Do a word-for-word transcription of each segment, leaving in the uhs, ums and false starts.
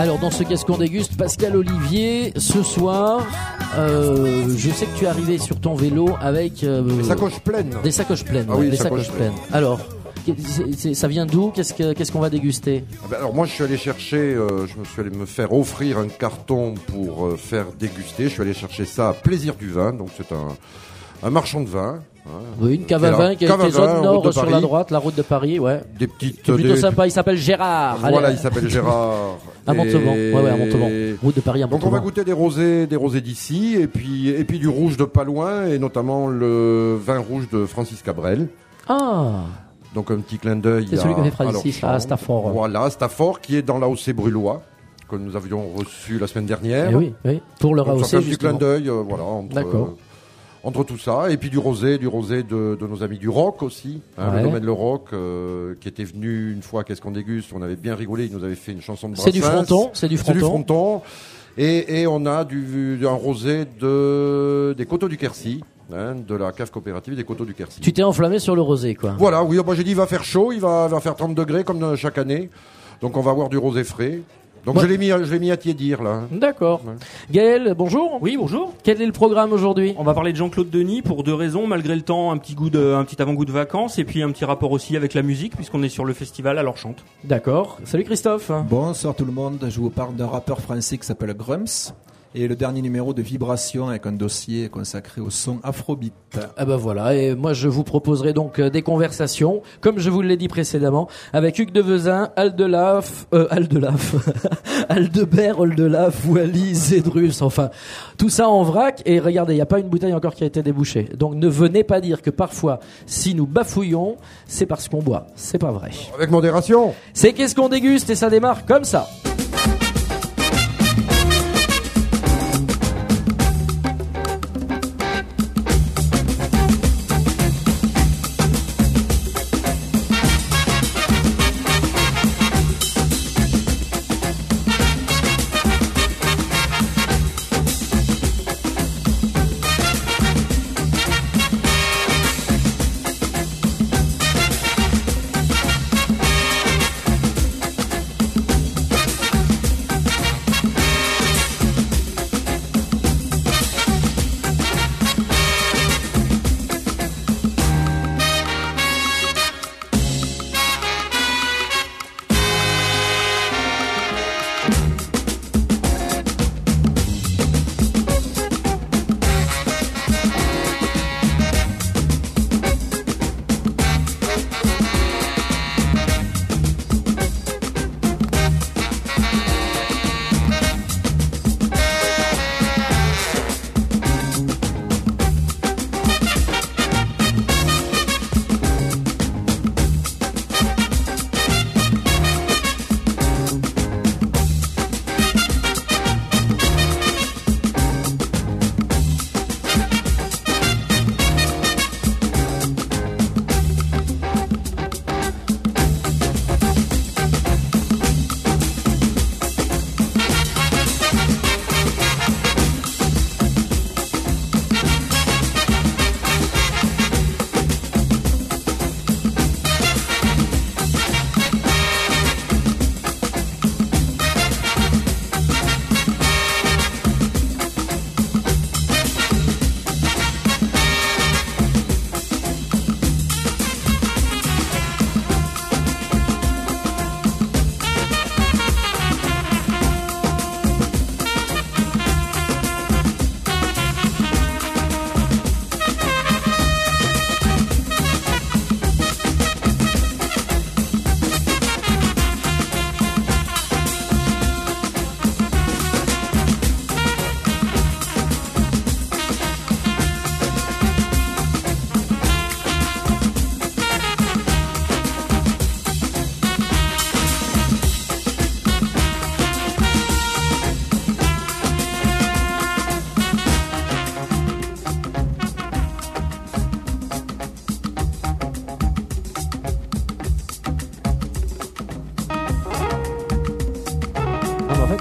Alors dans ce Qu'est-ce qu'on déguste, Pascal Olivier, ce soir, euh, je sais que tu es arrivé sur ton vélo avec euh, des sacoches pleines. Des sacoches pleines. Ah oui, ouais, des sacoches sacoches pleines. Alors, c'est, c'est, ça vient d'où? Qu'est-ce que, qu'est-ce qu'on va déguster? Ah ben alors moi je suis allé chercher, euh, je me suis allé me faire offrir un carton pour euh, faire déguster. Je suis allé chercher ça à Plaisir du Vin, donc c'est un, un marchand de vin. Hein, oui, une cave à vin qui a été zone nord sur la droite, la route de Paris, ouais. Des petites. C'est plutôt des... sympa. Il s'appelle Gérard. Voilà, Allez. il s'appelle Gérard. À Montauban. Et... Ouais, ouais, à Montauban. Route de Paris à Montauban. Donc on va goûter des rosés, des rosés d'ici, et puis et puis du rouge de pas loin, et notamment le vin rouge de Francis Cabrel. Ah. Donc un petit clin d'œil. C'est celui à, qu'on fait Francis à Stafford. Voilà, Stafford, qui est dans l'A O C Brulois, que nous avions reçu la semaine dernière. Et oui, oui. Pour le A O C. Donc ça fait un petit clin d'œil, euh, voilà. Entre, D'accord. Euh, entre tout ça, et puis du rosé, du rosé de, de nos amis du rock aussi, hein, ouais. le domaine Le Rock, euh, qui était venu une fois, qu'est-ce qu'on déguste, on avait bien rigolé, il nous avait fait une chanson de Brassens. C'est du fronton, c'est du fronton. C'est du fronton, et, et on a du, un rosé de, des Coteaux du Quercy, hein, de la cave coopérative des Coteaux du Quercy. Tu t'es enflammé sur le rosé, quoi. Voilà, oui, moi j'ai dit il va faire chaud, il va, il va faire trente degrés comme chaque année, donc on va avoir du rosé frais. Donc ouais. je l'ai mis, je l'ai mis à tiédir là. D'accord. Ouais. Gaël, bonjour. Oui, bonjour. Quel est le programme aujourd'hui? On va parler de Jean-Claude Denis pour deux raisons. Malgré le temps, un petit goût de, un petit avant-goût de vacances et puis un petit rapport aussi avec la musique puisqu'on est sur le festival Alors Chante. D'accord. Salut Christophe. Bonsoir tout le monde. Je vous parle d'un rappeur français qui s'appelle Grumps. Et le dernier numéro de Vibration avec un dossier consacré au son afrobeat. Ah ben voilà, et moi je vous proposerai donc euh, des conversations, comme je vous l'ai dit précédemment, avec Hugues de Vezin, Aldelaf, euh, Aldelaf, Aldebert, Oldelaf, Wally, Zedrus, enfin, tout ça en vrac, et regardez, il n'y a pas une bouteille encore qui a été débouchée. Donc ne venez pas dire que parfois, si nous bafouillons, c'est parce qu'on boit. C'est pas vrai. Avec modération. C'est Qu'est-ce qu'on déguste, et ça démarre comme ça.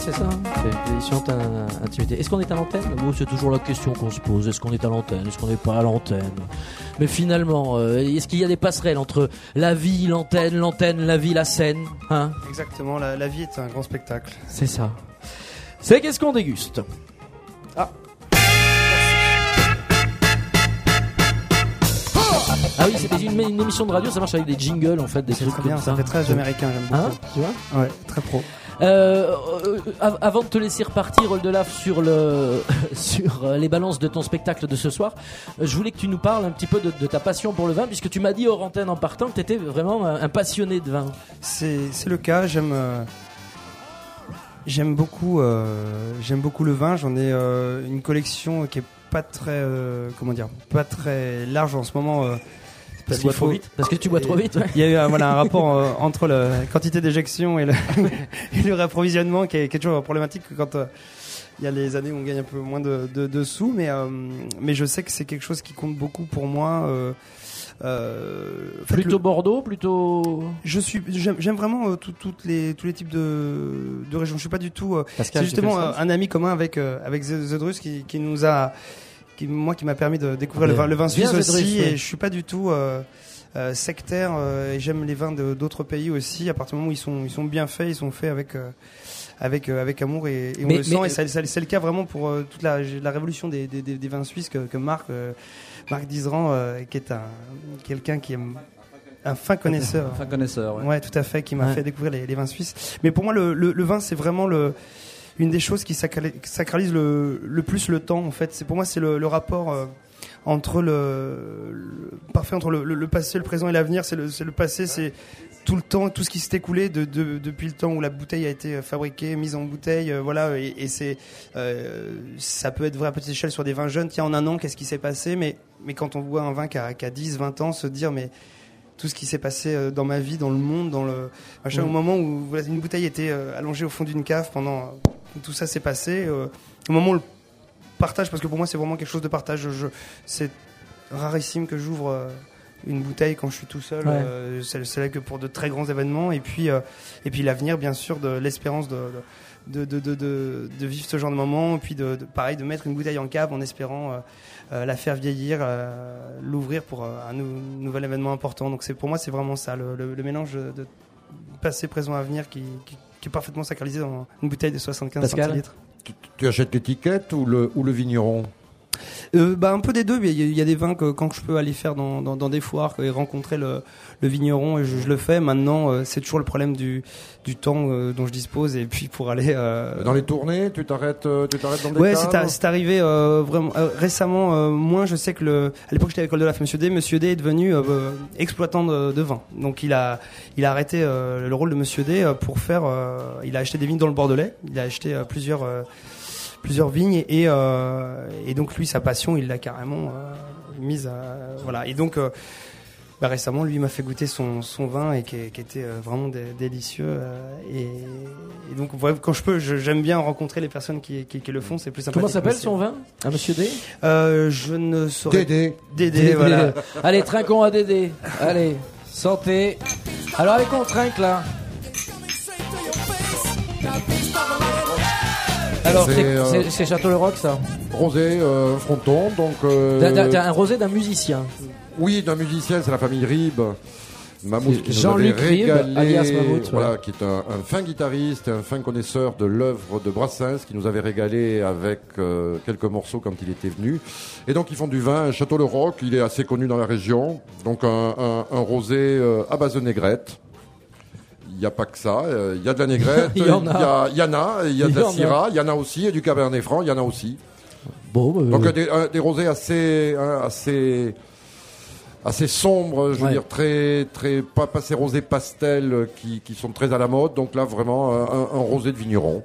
c'est ça. Hein, c'est l'édition intimité. Est-ce qu'on est à l'antenne? Bon, c'est toujours la question qu'on se pose. Est-ce qu'on est à l'antenne? Est-ce qu'on n'est pas à l'antenne? Mais finalement, euh, est-ce qu'il y a des passerelles entre la vie, l'antenne, l'antenne, la vie, la scène, hein? Exactement. La, la vie est un grand spectacle. C'est ça. C'est qu'est-ce qu'on déguste? Ah. Ah oui, c'est une, une émission de radio, ça marche avec des jingles en fait, des C'est trucs très comme bien, ça. ça fait très américain, j'aime beaucoup. Hein, tu vois? Ouais, très pro. Euh, euh, av- avant de te laisser repartir, Oldelaf, sur le sur euh, les balances de ton spectacle de ce soir, euh, je voulais que tu nous parles un petit peu de, de ta passion pour le vin, puisque tu m'as dit hors antenne en partant que tu étais vraiment un, un passionné de vin. C'est, c'est le cas, j'aime euh, j'aime beaucoup euh, j'aime beaucoup le vin, j'en ai euh, une collection qui est pas très euh, comment dire, pas très large en ce moment euh, Parce, qu'il que trop faut- vite. Parce que tu bois trop vite. Ouais. Il y a eu un, voilà, un rapport euh, entre la quantité d'éjection et le, et le réapprovisionnement qui est, qui est toujours problématique quand euh, il y a les années où on gagne un peu moins de, de, de sous, mais, euh, mais je sais que c'est quelque chose qui compte beaucoup pour moi. Euh, euh, en fait, Plutôt le- Bordeaux, plutôt. je suis, j'aime, j'aime vraiment euh, tout- toutes les, tous les types de, de régions. Je suis pas du tout. euh, Pascal, c'est justement euh, un ami commun avec euh, avec Z- Zedrus qui, qui nous a, qui, moi qui m'a permis de découvrir le Bien. vin, le vin Bien, suisse Zedrus, aussi. oui. Et je suis pas du tout euh, euh, sectaire euh, et j'aime les vins de, d'autres pays aussi. À partir du moment où ils sont ils sont bien faits, ils sont faits avec euh, avec euh, avec amour et, et on Mais- le sent. mais- Et ça, ça- c'est le cas vraiment pour euh, toute la, la révolution des, des, des, des vins suisses que, que Marc euh, Marc Dizeran, euh, qui est un quelqu'un qui aime un fin connaisseur. Enfin, connaisseur, ouais. Ouais, tout à fait, qui m'a Ouais. fait découvrir les, les vins suisses. Mais pour moi, le, le, le vin, c'est vraiment le, une des choses qui sacrali- sacralise le, le plus le temps. En fait, c'est pour moi, c'est le, le rapport euh, entre le, le parfait entre le, le, le passé, le présent et l'avenir. C'est le, c'est le passé, c'est tout le temps, tout ce qui s'est écoulé de, de, depuis le temps où la bouteille a été fabriquée, mise en bouteille, euh, voilà. Et, et c'est, euh, ça peut être vrai à petite échelle sur des vins jeunes. Tiens, en un an, qu'est-ce qui s'est passé? Mais, mais quand on voit un vin qui a, qui a dix, vingt ans, se dire, mais tout ce qui s'est passé euh, dans ma vie, dans le monde, dans le machin, Mm. au moment où voilà, une bouteille était euh, allongée au fond d'une cave pendant euh, tout ça s'est passé, euh, au moment où le partage, parce que pour moi c'est vraiment quelque chose de partage. Je, je- c'est rarissime que j'ouvre euh, une bouteille quand je suis tout seul. Ouais. Euh, c'est, c'est là que pour de très grands événements. Et puis euh, et puis l'avenir, bien sûr, de l'espérance de de, de, de, de, de vivre ce genre de moment, et puis de, de pareil de mettre une bouteille en cave en espérant euh, euh, la faire vieillir, euh, l'ouvrir pour euh, un nou- nouvel événement important. Donc c'est pour moi c'est vraiment ça, le, le, le mélange de, de passé, présent, avenir qui, qui, qui est parfaitement sacralisé dans une bouteille de soixante-quinze Pascal centilitres. Tu, tu achètes l'étiquette ou le, ou le vigneron? Euh, bah un peu des deux, mais il y, a- il y a des vins que quand je peux aller faire dans, dans, dans des foires et rencontrer le, le vigneron, et je, je le fais. Maintenant, euh, c'est toujours le problème du, du temps euh, dont je dispose, et puis pour aller euh, Dans les tournées, tu t'arrêtes, euh, tu t'arrêtes dans des ouais, caves c'est, a- c'est arrivé euh, vraiment euh, récemment. Euh, moi, je sais que le, à l'époque, j'étais à l'école de la Monsieur D. Monsieur D est devenu euh, euh, exploitant de, de vin. Donc, il a, il a arrêté euh, le rôle de Monsieur D euh, pour faire. Euh, il a acheté des vignes dans le Bordelais. Il a acheté euh, plusieurs, euh, plusieurs vignes et, euh, et donc lui, sa passion, il l'a carrément euh, mise à voilà. Et donc. Euh, Bah récemment, lui il m'a fait goûter son, son vin et qui, qui était euh, vraiment dé- délicieux. euh, et, et donc, ouais, quand je peux, je- j'aime bien rencontrer les personnes qui, qui, qui le font. C'est plus sympathique. Comment s'appelle mais son vin? À Monsieur D? c'est- euh, Je ne saurais. Dédé. Dédé, voilà. Allez, trinquons à Dédé. Allez, santé. Alors, avec on trinque là. Alors, C'est, c'est, euh, c'est, c'est Château-le-Roc, ça. Rosé, euh, fronton, donc. euh, D'un- d'un- d'un- un rosé d'un musicien. Oui, d'un musicien, c'est la famille Ribes. Mammouth C'est qui nous Jean-Luc avait Ribes, régalé, alias Mammouth, voilà, voilà. qui est un, un fin guitariste, un fin connaisseur de l'œuvre de Brassens, qui nous avait régalé avec euh, quelques morceaux quand il était venu. Et donc ils font du vin, Château-le-Roc, il est assez connu dans la région, donc un, un, un rosé euh, à base de négrette. Il n'y a pas que ça, euh, il y a de la négrette, Il y en a. il y a- il y en a, il y a de Il y la en a. syrah, il y en a aussi, et du cabernet franc, il y en a aussi. Bon, bah, Donc euh, des, un- des rosés assez, hein, assez, assez sombres, je veux Ouais. dire très, très pas, pas ces rosés pastels euh, qui, qui sont très à la mode. Donc là vraiment euh, un, un rosé de vigneron.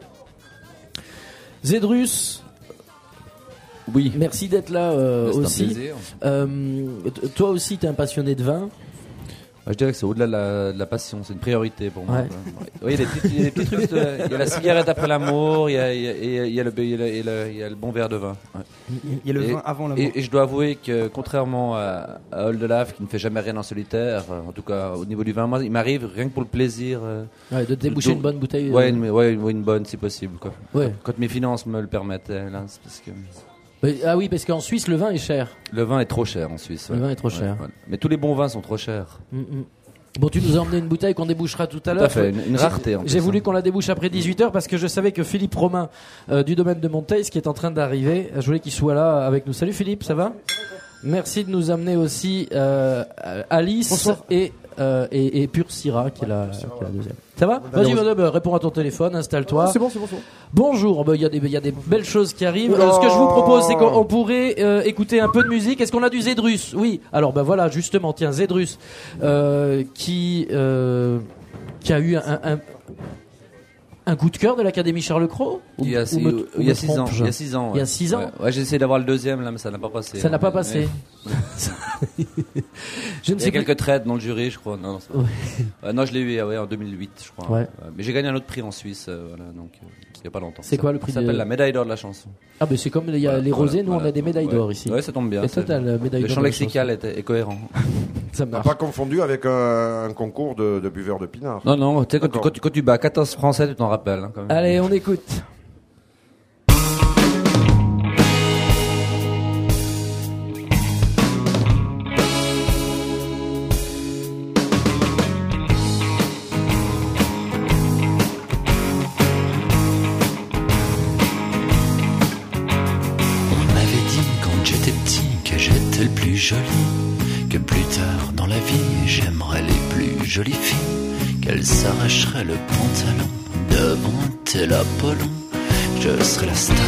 Zedrus, Oui. merci d'être là euh, C'est un aussi. plaisir. Euh, t- toi aussi, t'es un passionné de vin. Je dirais que c'est au-delà de la, de la passion, c'est une priorité pour moi. Ouais. Oui, il y a des petits, il y a des petits trucs. De, il y a la cigarette après l'amour, il y a, il y a, il y a, il y a, le, il y a, le, il y a, le, il y a le bon verre de vin. Ouais. Il y a le Et- vin avant l'amour. Et, et je dois avouer que contrairement à, à Oldelaf, qui ne fait jamais rien en solitaire, euh, en tout cas au niveau du vin, moi, il m'arrive rien que pour le plaisir. Euh, Ouais, de déboucher de- une bonne bouteille. Ouais, euh, une, ouais, une, une bonne si possible. Quoi. Ouais. Quand mes finances me le permettent. Là, c'est parce que Mais- ah oui, parce qu'en Suisse, le vin est cher. le vin est trop cher en Suisse. Le ouais. vin est trop Ouais, cher. ouais. Mais tous les bons vins sont trop chers. Mm, mm. Bon, tu nous as emmené une bouteille qu'on débouchera tout à Tout l'heure. à fait, une, une J'ai- rareté en plus. J'ai voulu hein. qu'on la débouche après dix-huit heures parce que je savais que Philippe Romain euh, du domaine de Monteils, qui est en train d'arriver, je voulais qu'il soit là avec nous. Salut Philippe, ça va? Merci de nous amener aussi euh, Alice Bonsoir. et, euh, et, et Pure Syrah qui est la, qui est la deuxième. Ça va? Vas-y madame, euh, réponds à ton téléphone, installe-toi. C'est bon, c'est bon, c'est bon. Bonjour, bah, il y, a des- il y a des belles choses qui arrivent. Oula. Euh, ce que je vous propose, c'est qu'on on pourrait euh, écouter un peu de musique. Est-ce qu'on a du Zedrus? Oui. Alors ben voilà, justement, tiens, Zedrus, euh, qui euh, qui a eu un, un, un coup de cœur de l'Académie Charles Cros. Il y a, Ou six- me- ou il y a me six ans. trompe-je Il y a six ans. Il y a ouais. six ans. Ouais, ouais, j'ai essayé d'avoir le deuxième là, mais ça n'a pas passé. Ça n'a pas Mais- passé. mais- Je ne Il y a sais plus. quelques traites dans le jury, je crois. Non, non, c'est pas- Euh, non je l'ai eu ouais, en deux mille huit, je crois. Ouais. Euh, mais j'ai gagné un autre prix en Suisse, euh, voilà, donc euh, il n'y a pas longtemps. C'est Ça- quoi le prix Ça de- s'appelle la médaille d'or de la chanson. Ah ben c'est comme il y a Voilà, les voilà, rosés, nous voilà. on a des médailles Ouais. d'or ici. Ouais, ça tombe bien. Et ça- total, euh, médaille Le d'or champ de la lexical est, est cohérent. Ça À marche. pas confondu avec un, un concours de, de buveurs de pinard. Non, non, tu sais, quand, tu- D'accord. quand, tu- quand tu bats quatorze Français, tu t'en rappelles. Hein, quand même. Allez, on écoute. On m'avait dit quand j'étais petit que j'étais le plus joli, que plus tard dans la vie j'aimerais les plus jolies filles, qu'elles s'arracheraient le pantalon devant un tel Apollon, je serais la star.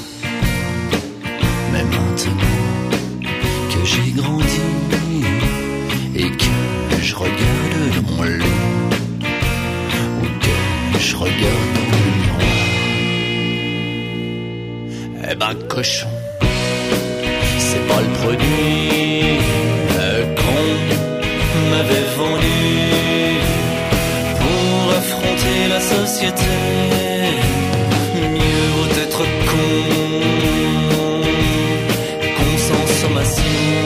Mais maintenant que j'ai grandi et que je regarde dans mon lit, ou que je regarde dans le miroir, eh ben cochon, c'est pas le produit euh, qu'on m'avait vendu pour affronter la société. Mieux vaut être con qu'on sans sommation,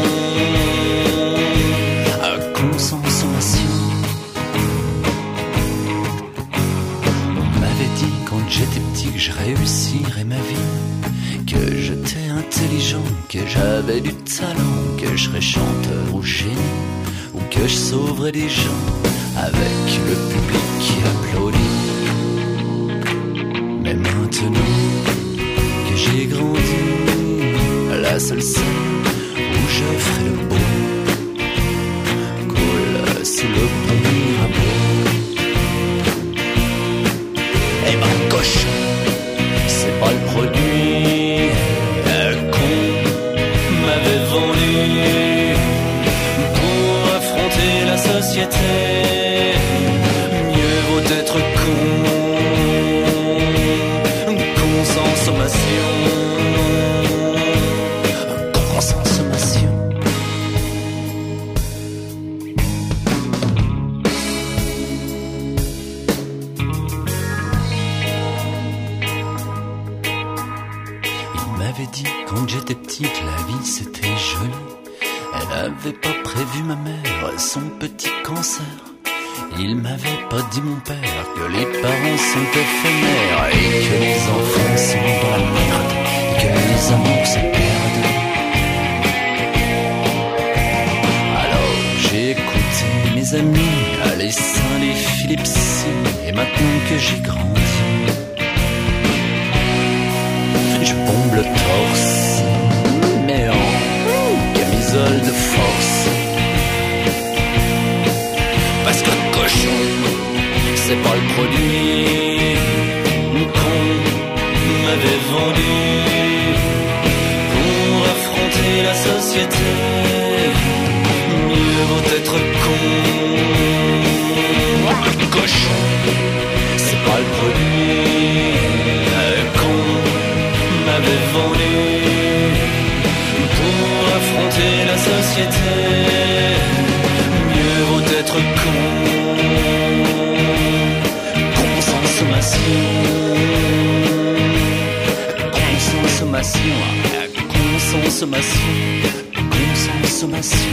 à con sans sommation. On m'avait dit quand j'étais petit que je réussirais ma vie, que j'étais intelligent, que j'avais du talent, que je serais chanteur ou génie, ou que je sauverais des gens avec le public qui applaudit. Mais maintenant que j'ai grandi, la seule scène où je ferai le beau coule sous le pont Mirabeau. Eh ben cochon, c'est pas le produit euh, qu'on m'avait vendu pour affronter la société. Mieux vaut être con, con sans sommation, con sans sommation. Il m'avait dit quand j'étais petit que la vie c'était joli. Elle avait pas prévu ma mère, son petit cancer. Il m'avait pas dit mon père que les parents sont éphémères et que les enfants sont dans la merde et que les amours se perdent. Alors j'ai écouté mes amis, les Saint, les Philippe Sy, et maintenant que j'ai grandi, je bombe le torse, mais en camisole de force. Parce que cochon, c'est pas le produit qu'on m'avait vendu pour affronter la société. Mieux vaut être con, cochon, c'est pas le produit qu'on m'avait vendu pour affronter la société. Mieux vaut être être con. Consommation, consommation, consommation, consommation.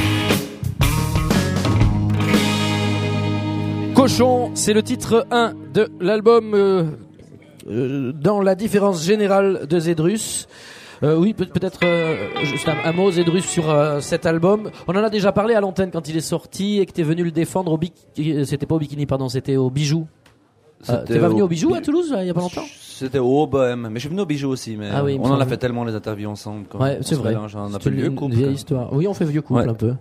Cochon, c'est le titre un de l'album euh, euh, Dans la différence générale de Zedrus. Euh, oui, peut- peut-être euh, juste un, un mot, Zedrus, sur euh, cet album. On en a déjà parlé à l'antenne quand il est sorti et que t'es venu le défendre au bikini. C'était pas au bikini, pardon, c'était au Bijou. Euh, t'es pas venu au Bijou à Toulouse, là, il y a pas longtemps? C'était au Bohème, mais je suis venu au Bijou aussi. Mais Ah oui, on me en a semble. fait tellement les interviews ensemble. Quand Ouais, on c'est se vrai. mélange, on C'est appelle une, vieux une couple. vieille quoi. histoire. Oui, on fait vieux couple Ouais. un peu.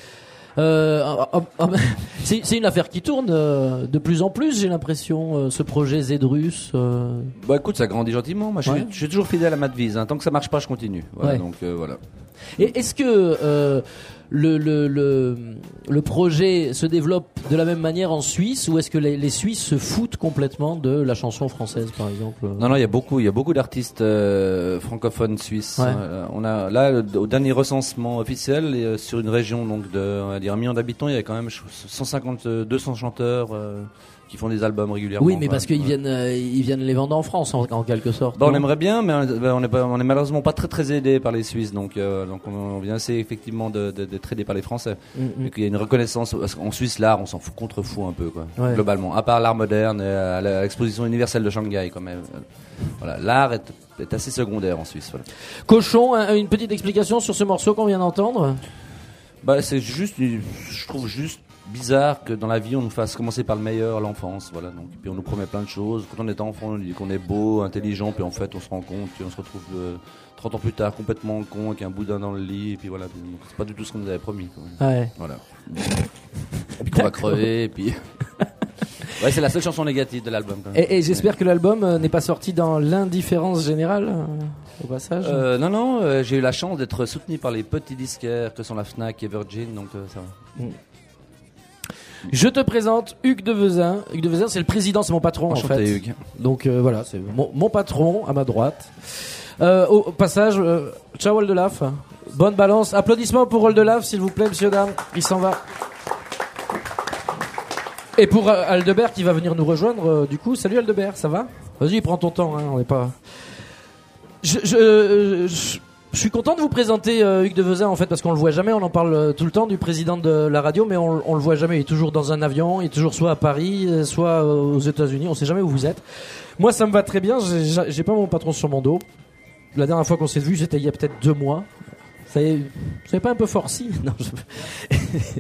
Euh, ah, ah, ah, c'est, c'est une affaire qui tourne euh, de plus en plus, j'ai l'impression, euh, ce projet Zedrus. Euh... Bah écoute, ça grandit gentiment. Moi, je suis, Ouais. je suis toujours fidèle à ma devise. Hein. Tant que ça marche pas, je continue. Voilà, Ouais. donc euh, voilà. Et est-ce que euh, le, le, le, le projet se développe de la même manière en Suisse, ou est-ce que les, les Suisses se foutent complètement de la chanson française, par exemple? Non, non, il y a beaucoup, il y a beaucoup d'artistes euh, francophones suisses. Ouais. Euh, on a là le- au dernier recensement officiel, et, euh, sur une région donc de, on va dire un million d'habitants, il y a quand même je- cent cinquante, deux cents chanteurs euh, qui font des albums régulièrement. Oui, mais Voilà. parce qu'ils Ouais. viennent, euh, ils viennent les vendre en France, en, en quelque sorte. Bah, on non aimerait bien, mais on est, pas, on est malheureusement pas très très aidé par les Suisses, donc euh, donc on, on vient assez effectivement de, de, d'être aidé par les Français. Mm, Et qu'il y a une reconnaissance, parce qu'en Suisse l'art, on s'en fout contre-fou un peu quoi, Ouais. globalement. À part l'art moderne, et à la- à l'exposition universelle de Shanghai quand même. Euh, Voilà, l'art est, est assez secondaire en Suisse. Voilà. Cochon, un- une petite explication sur ce morceau qu'on vient d'entendre? Bah c'est juste, je trouve juste bizarre que dans la vie on nous fasse commencer par le meilleur, l'enfance, voilà. Donc puis on nous promet plein de choses. Quand on est enfant, on nous dit qu'on est beau, intelligent, puis en fait on se rend compte, puis on se retrouve euh, trente ans plus tard complètement con, avec un boudin dans le lit, et puis voilà. Puis, donc, c'est pas du tout ce qu'on nous avait promis. Quoi. Ouais. Voilà. Et puis qu'on va crever, et puis. Ouais, c'est la seule chanson négative de l'album. Quand même. Et, et j'espère que l'album euh, n'est pas sorti dans l'indifférence générale, euh, au passage. Euh, non, non, euh, j'ai eu la chance d'être soutenu par les petits disquaires que sont la Fnac et Virgin, donc euh, ça va. Je te présente Hugues de Vezin. Hugues de Vezin, c'est le président, c'est mon patron Enchanté, en fait. Hugues. Donc euh, voilà, c'est mon, mon patron à ma droite. Euh, au, au passage, euh, ciao Oldelaf. Bonne balance. Applaudissements pour Oldelaf, s'il vous plaît, monsieur, dame. Il s'en va. Et pour euh, Aldebert qui va venir nous rejoindre, euh, du coup, salut Aldebert, ça va? Vas-y, prends ton temps, hein, on n'est pas. Je, je, euh, je, je suis content de vous présenter euh, Hugues de Vezin en fait parce qu'on le voit jamais, on en parle euh, tout le temps du président de la radio, mais on, on le voit jamais. Il est toujours dans un avion, il est toujours soit à Paris, euh, soit euh, aux États-Unis. On sait jamais où vous êtes. Moi, ça me va très bien. J'ai, j'ai pas mon patron sur mon dos. La dernière fois qu'on s'est vu, c'était il y a peut-être deux mois. Ça y est, vous savez pas un peu forci? Non. Je...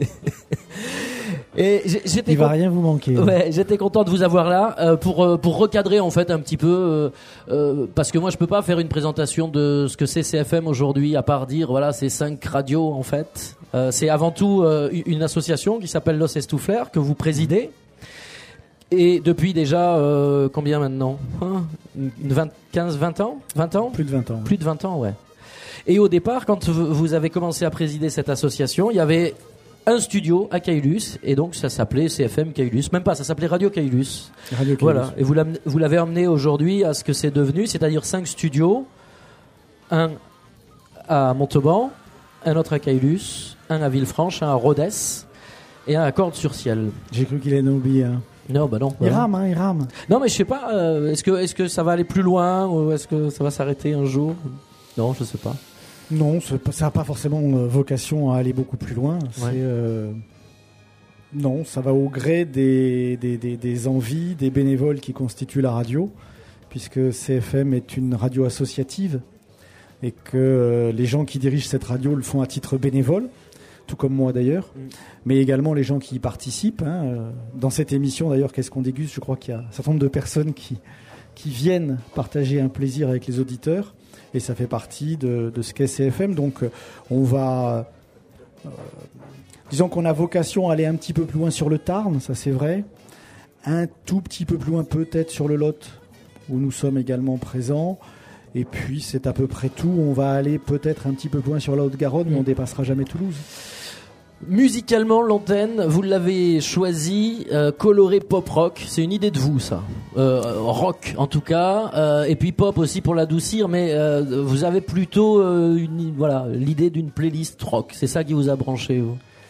Et j'ai- j'étais Il va con- rien vous manquer. Ouais, j'étais content de vous avoir là euh, pour euh, pour recadrer en fait un petit peu euh, euh, parce que moi je peux pas faire une présentation de ce que c'est C F M aujourd'hui à part dire voilà c'est cinq radios en fait. Euh, c'est avant tout euh, une association qui s'appelle Los Estuflers que vous présidez et depuis déjà euh, combien maintenant hein une vingt, quinze, vingt ans, vingt ans, Plus de vingt ans. plus de vingt ans, ouais. Et au départ, quand vous vous avez commencé à présider cette association, il y avait un studio à Caylus, et donc ça s'appelait C F M Caylus. Même pas, ça s'appelait Radio Caylus. Radio Voilà. Et vous l'amenez- vous l'avez emmené aujourd'hui à ce que c'est devenu, c'est-à-dire cinq studios. Un à Montauban, un autre à Caylus, un à Villefranche, un à Rodez, et un à Cordes-sur-Ciel. J'ai cru qu'il allait nous oublier. Hein. Non, bah non. Il voilà. rame, hein, il rame. Non, mais je sais pas, euh, est-ce que, est-ce que ça va aller plus loin, ou est-ce que ça va s'arrêter un jour? Non, je sais pas. Non, c'est pas- ça n'a pas forcément euh, vocation à aller beaucoup plus loin. C'est, Ouais. euh, non, ça va au gré des, des, des, des envies des bénévoles qui constituent la radio, puisque C F M est une radio associative et que euh, les gens qui dirigent cette radio le font à titre bénévole, tout comme moi d'ailleurs, Mm. mais également les gens qui y participent. Hein, euh, dans cette émission d'ailleurs, qu'est-ce qu'on déguste? Je crois qu'il y a un certain nombre de personnes qui, qui viennent partager un plaisir avec les auditeurs. Et ça fait partie de, de ce qu'est C F M. Donc, euh, on va... Euh, disons qu'on a vocation à aller un petit peu plus loin sur le Tarn, ça c'est vrai. Un tout petit peu plus loin peut-être sur le Lot, où nous sommes également présents. Et puis, c'est à peu près tout. On va aller peut-être un petit peu plus loin sur la Haute-Garonne, mais on dépassera jamais Toulouse. Musicalement, l'antenne, vous l'avez choisi, euh, coloré pop-rock. C'est une idée de vous, ça. Euh, rock, en tout cas. Euh, et puis pop aussi pour l'adoucir. Mais euh, vous avez plutôt euh, une, voilà, l'idée d'une playlist rock. C'est ça qui vous a branché, vous?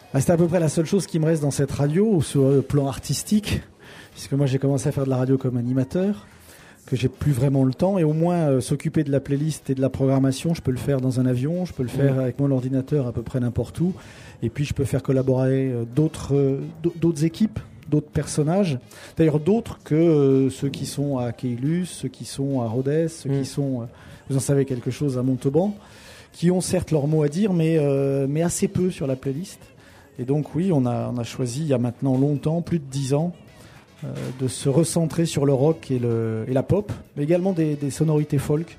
Ah, c'est à peu près la seule chose qui me reste dans cette radio, sur le plan artistique, puisque moi j'ai commencé à faire de la radio comme animateur, que j'ai plus vraiment le temps, et au moins euh, s'occuper de la playlist et de la programmation, je peux le faire dans un avion, je peux le faire mmh. avec mon ordinateur à peu près n'importe où, et puis je peux faire collaborer euh, d'autres, euh, d'autres équipes, d'autres personnages, d'ailleurs d'autres que euh, ceux qui sont à Keilus, ceux qui sont à Rodez, ceux mmh. qui sont, euh, vous en savez quelque chose, à Montauban, qui ont certes leur mot à dire, mais, euh, mais assez peu sur la playlist. Et donc oui, on a, on a choisi il y a maintenant longtemps, plus de dix ans, euh, de se recentrer sur le rock et, le, et la pop, mais également des, des sonorités folk,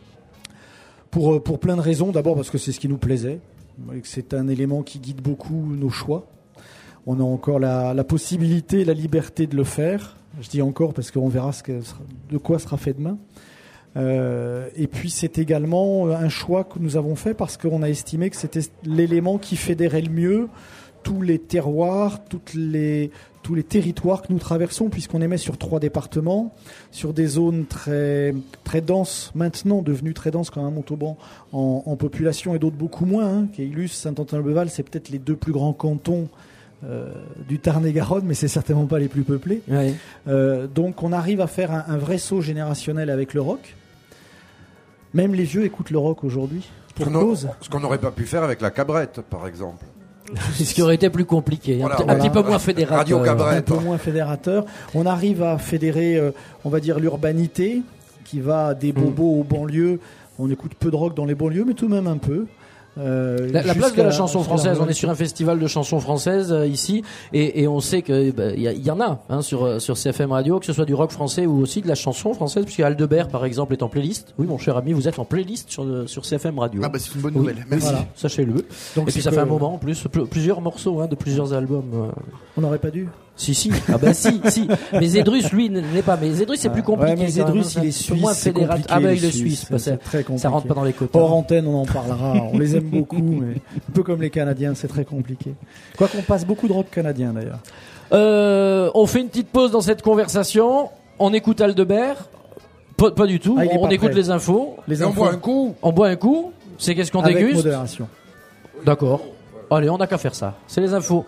pour, pour plein de raisons. D'abord parce que c'est ce qui nous plaisait, et que c'est un élément qui guide beaucoup nos choix. On a encore la, la possibilité, la liberté de le faire. Je dis encore parce qu'on verra ce que, de quoi sera fait demain. Euh, et puis c'est également un choix que nous avons fait parce qu'on a estimé que c'était l'élément qui fédérait le mieux tous les terroirs, toutes les, tous les territoires que nous traversons, puisqu'on émet sur trois départements, sur des zones très, très denses, maintenant devenues très denses comme à Montauban en, en population, et d'autres beaucoup moins. Hein. Keilus, Saint-Antoine-le-Beval, c'est peut-être les deux plus grands cantons euh, du Tarn-et-Garonne, mais c'est certainement pas les plus peuplés. Oui. Euh, donc on arrive à faire un, un vrai saut générationnel avec le rock. Même les vieux écoutent le rock aujourd'hui. Pour ce, cause. qu'on, ce qu'on n'aurait pas pu faire avec la cabrette, par exemple. Ce qui aurait été plus compliqué, voilà, un, t- voilà. un petit peu moins fédérateur. Radio cabrette. Un peu moins fédérateur. On arrive à fédérer, euh, on va dire, l'urbanité, qui va des bobos mmh. aux banlieues. On écoute peu de rock dans les banlieues, mais tout de même un peu. Euh, la, la place de la chanson la, française, la... on est sur un festival de chansons françaises euh, ici, et, et on sait que bah, y, y en a hein, sur sur C F M Radio, que ce soit du rock français ou aussi de la chanson française, puisque Aldebert par exemple est en playlist. Oui, mon cher ami, vous êtes en playlist sur sur C F M Radio. Ah bah c'est une bonne oui. nouvelle. Merci. Voilà, sachez-le. Donc et puis ça que... fait un moment en plus, pl- plusieurs morceaux hein, de plusieurs albums. Euh... On n'aurait pas dû. Si si, ah bah si si. Mais Zedrus lui n'est pas. Mais Zedrus c'est plus compliqué. Ouais, mais Zedrus il est suisse, moins fédérateur. Ah bah il est suisse, c'est, c'est très compliqué. Ça rentre pas dans les quotas. Hors antenne on en parlera. On les aime beaucoup, mais un peu comme les Canadiens, c'est très compliqué. Quoi qu'on passe beaucoup de rock canadien d'ailleurs. Euh, on fait une petite pause dans cette conversation. On écoute Aldebert. Pas, pas du tout. Ah, on on écoute les infos. Les infos. On boit un coup. On boit un coup. C'est qu'est-ce qu'on Avec déguste. Modération. D'accord. Allez, on n'a qu'à faire ça. C'est les infos.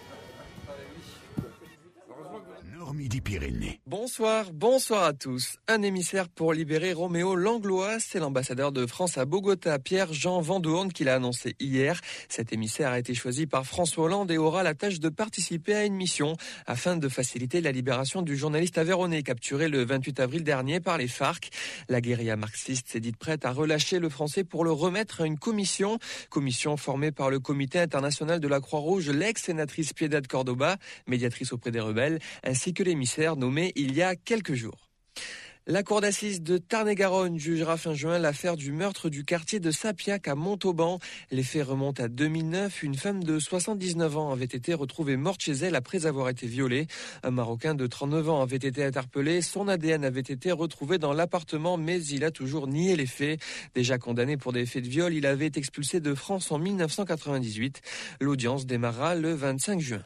Midi-Pyrénées. Bonsoir, bonsoir à tous. Un émissaire pour libérer Roméo Langlois, c'est l'ambassadeur de France à Bogota, Pierre-Jean Vandoorne, qui l'a annoncé hier. Cet émissaire a été choisi par François Hollande et aura la tâche de participer à une mission afin de faciliter la libération du journaliste aveyronnais capturé le vingt-huit avril dernier par les FARC. La guérilla marxiste s'est dite prête à relâcher le Français pour le remettre à une commission, commission formée par le Comité international de la Croix-Rouge, l'ex-sénatrice Piedad Cordoba, médiatrice auprès des rebelles, ainsi que l'émissaire nommé il y a quelques jours. La cour d'assises de Tarn-et-Garonne jugera fin juin l'affaire du meurtre du quartier de Sapiac à Montauban. Les faits remontent à deux mille neuf. Une femme de soixante-dix-neuf ans avait été retrouvée morte chez elle après avoir été violée. Un Marocain de trente-neuf ans avait été interpellé. Son A D N avait été retrouvé dans l'appartement, mais il a toujours nié les faits. Déjà condamné pour des faits de viol, il avait été expulsé de France en mille neuf cent quatre-vingt-dix-huit. L'audience démarrera le vingt-cinq juin.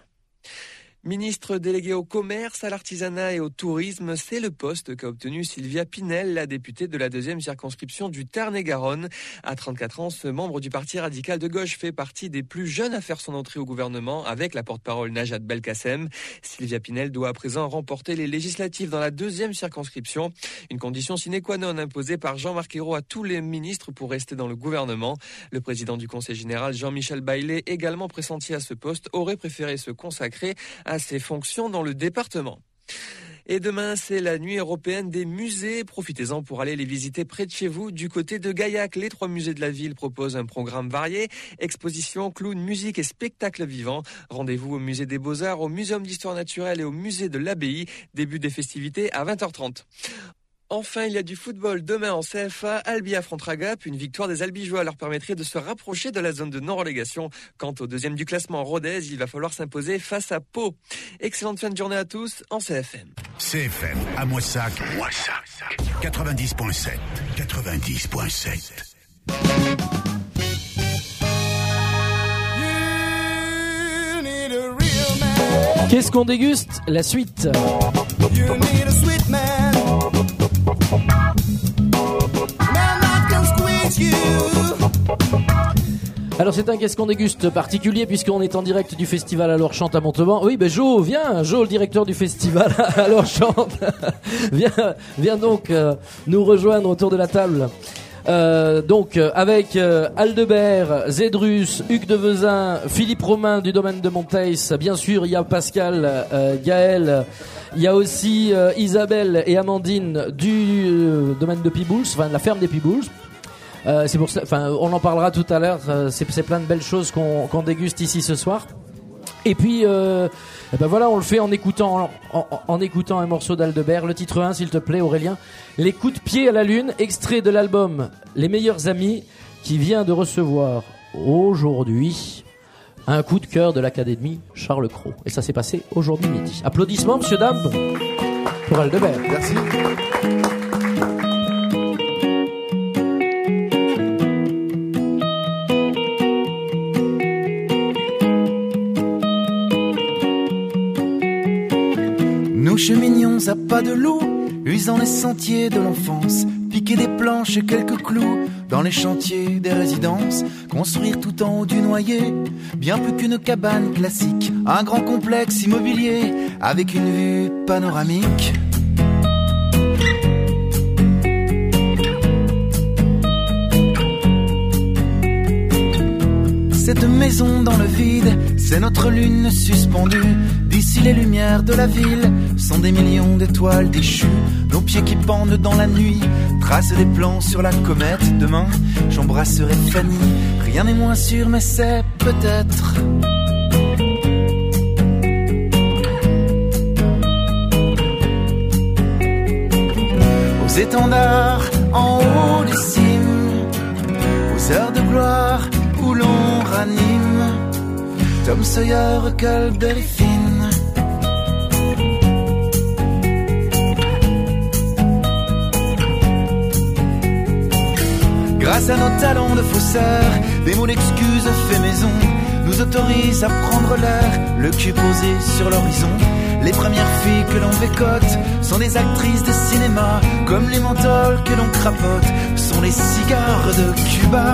Ministre déléguée au commerce, à l'artisanat et au tourisme, c'est le poste qu'a obtenu Sylvia Pinel, la députée de la deuxième circonscription du Tarn-et-Garonne. À trente-quatre ans, ce membre du parti radical de gauche fait partie des plus jeunes à faire son entrée au gouvernement avec la porte-parole Najat Belkacem. Sylvia Pinel doit à présent remporter les législatives dans la deuxième circonscription. Une condition sine qua non imposée par Jean-Marc Ayrault à tous les ministres pour rester dans le gouvernement. Le président du Conseil général, Jean-Michel Baillet, également pressenti à ce poste, aurait préféré se consacrer à ses fonctions dans le département. Et demain, c'est la nuit européenne des musées. Profitez-en pour aller les visiter près de chez vous. Du côté de Gaillac, les trois musées de la ville proposent un programme varié. Exposition, clown, musique et spectacle vivant. Rendez-vous au musée des Beaux-Arts, au Muséum d'Histoire naturelle et au musée de l'Abbaye. Début des festivités à vingt heures trente. Enfin, il y a du football demain en C F A. Albi affrontera Gap. Une victoire des Albigeois leur permettrait de se rapprocher de la zone de non-relégation. Quant au deuxième du classement, Rodez, il va falloir s'imposer face à Pau. Excellente fin de journée à tous en C F M. C F M à Moissac, Moissac. quatre-vingt-dix virgule sept. quatre-vingt-dix virgule sept. Qu'est-ce qu'on déguste? La suite. You need a sweet man. Alors c'est un qu'est-ce qu'on déguste particulier puisqu'on est en direct du festival Alors Chante à Montauban. Oui, ben Jo, viens, Jo, le directeur du festival Alors Chante, viens, viens donc euh, nous rejoindre autour de la table. Euh, donc euh, avec euh, Aldebert, Zedrus, Hugues de Vezin, Philippe Romain du domaine de Monteils, bien sûr il y a Pascal, euh, Gaël, il y a aussi euh, Isabelle et Amandine du euh, domaine de Pibouls, enfin de la ferme des Pibouls. Euh, c'est pour ça, enfin on en parlera tout à l'heure, euh, c'est, c'est plein de belles choses qu'on, qu'on déguste ici ce soir. Et puis, euh, eh ben voilà, on le fait en écoutant, en, en, en écoutant un morceau d'Aldebert. Le titre un, s'il te plaît, Aurélien. Les coups de pied à la lune, extrait de l'album Les meilleurs amis, qui vient de recevoir aujourd'hui un coup de cœur de l'Académie Charles Cros. Et ça s'est passé aujourd'hui midi. Applaudissements, monsieur, dame, pour Aldebert. Merci. Nous cheminions à pas de loup, usant les sentiers de l'enfance, piquer des planches et quelques clous dans les chantiers des résidences, construire tout en haut du noyer, bien plus qu'une cabane classique, un grand complexe immobilier avec une vue panoramique. Cette maison dans le vide, c'est notre lune suspendue. D'ici les lumières de la ville sont des millions d'étoiles déchues. Nos pieds qui pendent dans la nuit tracent des plans sur la comète. Demain, j'embrasserai Fanny. Rien n'est moins sûr, mais c'est peut-être. Aux étendards, en haut des cimes, aux heures de gloire où l'on ranime Tom Sawyer, Huckleberry Finn. Grâce à nos talents de faussaires, des mots d'excuses faits maison nous autorisent à prendre l'air, le cul posé sur l'horizon. Les premières filles que l'on bécote sont des actrices de cinéma, comme les menthols que l'on crapote sont les cigares de Cuba.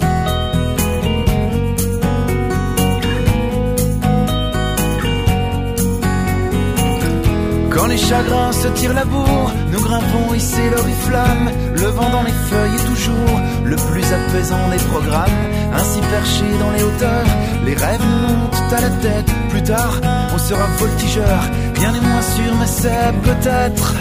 Quand les chagrins se tirent la bourre, nous grimpons hisser l'oriflamme. Le vent dans les feuilles est toujours le plus apaisant des programmes. Ainsi perchés dans les hauteurs, les rêves nous montent à la tête. Plus tard, on sera voltigeur. Rien n'est moins sûr, mais c'est peut-être.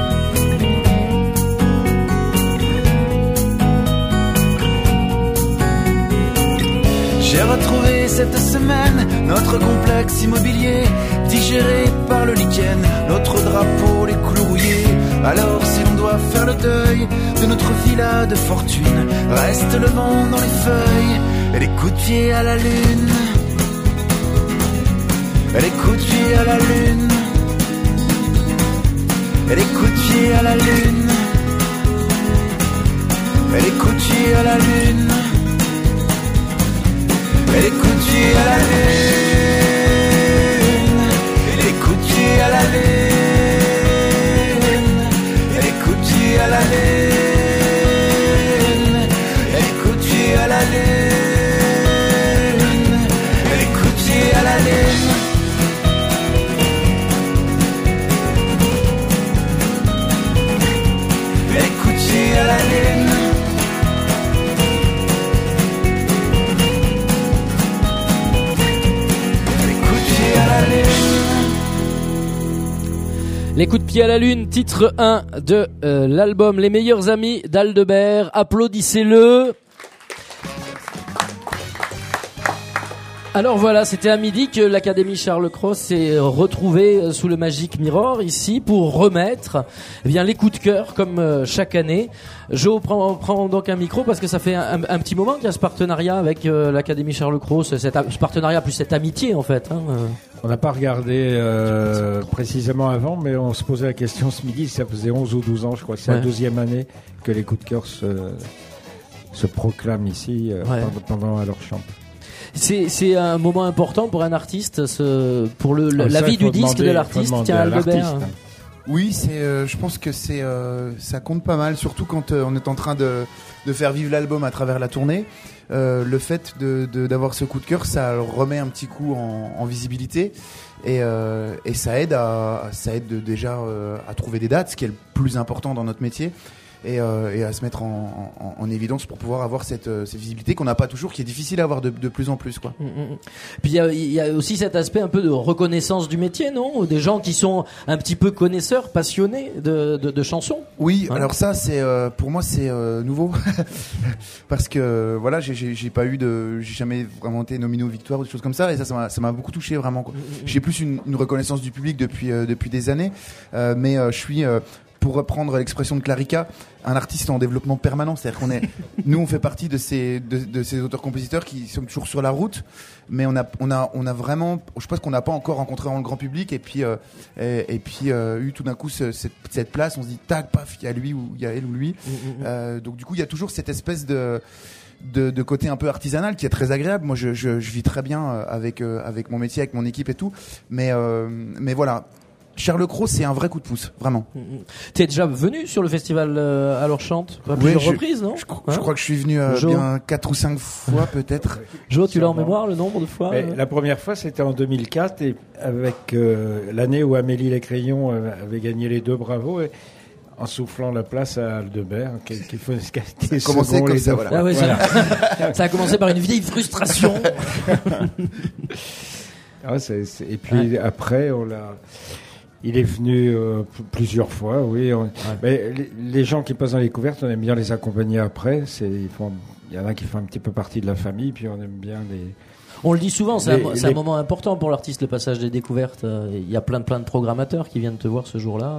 J'ai retrouvé cette semaine notre complexe immobilier, digéré par le lichen, notre drapeau, les clous rouillés. Alors si l'on doit faire le deuil de notre villa de fortune, reste le vent dans les feuilles et les coups de pied à la lune. Et les coups de pied à la lune. Et les coups de pied à la lune. Et les coups de pied à la lune. Et les coups de pied à la lune. Et les coups de pied à la lune. Et les coups de pied à la lune. Et les coups de pied à la lune. Et les coups de pied à la lune. Et les coups de pied à la lune. Les coups de pied à la lune, titre un de euh, l'album Les meilleurs amis d'Aldebert. Applaudissez-le. Alors voilà, c'était à midi que l'Académie Charles Cros s'est retrouvée sous le Magic Mirror ici pour remettre eh bien les coups de cœur comme euh, chaque année. Jo prend, prend donc un micro parce que ça fait un, un petit moment qu'il y a ce partenariat avec euh, l'Académie Charles Cros, cet, ce partenariat plus cette amitié en fait. Hein, euh. On n'a pas regardé euh, précisément avant, mais on se posait la question ce midi, ça faisait onze ou douze ans, je crois que c'est ouais. la douzième année que les coups de cœur se, se proclament ici euh, ouais. pendant, pendant Alors Chante. C'est, c'est un moment important pour un artiste, ce, pour le, le, la vie du disque demander, de l'artiste. Tiens, Aldebert. Oui, c'est, euh, je pense que c'est, euh, ça compte pas mal, surtout quand euh, on est en train de, de faire vivre l'album à travers la tournée. euh, le fait de, de, d'avoir ce coup de cœur, ça remet un petit coup en, en visibilité. Et, euh, et ça aide à ça aide de, déjà euh, à trouver des dates, ce qui est le plus important dans notre métier, et, euh, et à se mettre en, en, en évidence pour pouvoir avoir cette, euh, cette visibilité qu'on n'a pas toujours, qui est difficile à avoir de, de plus en plus, quoi. Mmh, mmh. Puis il y a, y a aussi cet aspect un peu de reconnaissance du métier, non? Des gens qui sont un petit peu connaisseurs, passionnés de, de, de chansons. Oui, hein? Alors ça, c'est euh, pour moi c'est euh, nouveau parce que voilà, j'ai, j'ai, j'ai pas eu de, j'ai jamais vraiment été nominé aux victoires ou des choses comme ça, et ça, ça m'a, ça m'a beaucoup touché vraiment, quoi. Mmh, mmh. J'ai plus une, une reconnaissance du public depuis euh, depuis des années, euh, mais euh, je suis euh, pour reprendre l'expression de Clarica, un artiste en développement permanent. C'est-à-dire qu'on est, nous, on fait partie de ces, de, de ces auteurs-compositeurs qui sont toujours sur la route, mais on a, on a, on a vraiment, je pense qu'on n'a pas encore rencontré dans le grand public, et puis, euh, et, et puis euh, eu tout d'un coup ce, cette, cette place. On se dit, tac, paf, il y a lui ou il y a elle ou lui. Mmh, mmh. Euh, donc du coup, il y a toujours cette espèce de De, de côté un peu artisanal qui est très agréable. Moi, je, je, je vis très bien avec euh, avec mon métier, avec mon équipe et tout. Mais euh, mais voilà, Charles Cros, c'est un vrai coup de pouce, vraiment. Mmh. T'es déjà venu sur le festival euh, Alors Chante à plusieurs oui, je, reprises, non? Je, je, hein je crois que je suis venu euh, bien quatre ou cinq fois peut-être. Jo, tu l'as en mémoire le nombre de fois? Mais, euh... La première fois, c'était en deux mille quatre, et avec euh, l'année où Amélie Lécrayon euh, avait gagné les deux Bravos. Et en soufflant la place à Aldebert, qui, qui, faut, qui a été ça a commencé comme ça, voilà. Ah ouais, voilà. Ça, ça a commencé par une vieille frustration. Ah, c'est, c'est, et puis ouais. Après, on l'a. Il est venu euh, p- plusieurs fois, oui. On, ouais. Mais les, les gens qui passent dans les découvertes, on aime bien les accompagner après. C'est, ils font, il y en a qui font un petit peu partie de la famille, puis on aime bien les. On le dit souvent, c'est, les, un, c'est les... un moment important pour l'artiste, le passage des découvertes. Il y a plein de plein de programmateurs qui viennent te voir ce jour-là.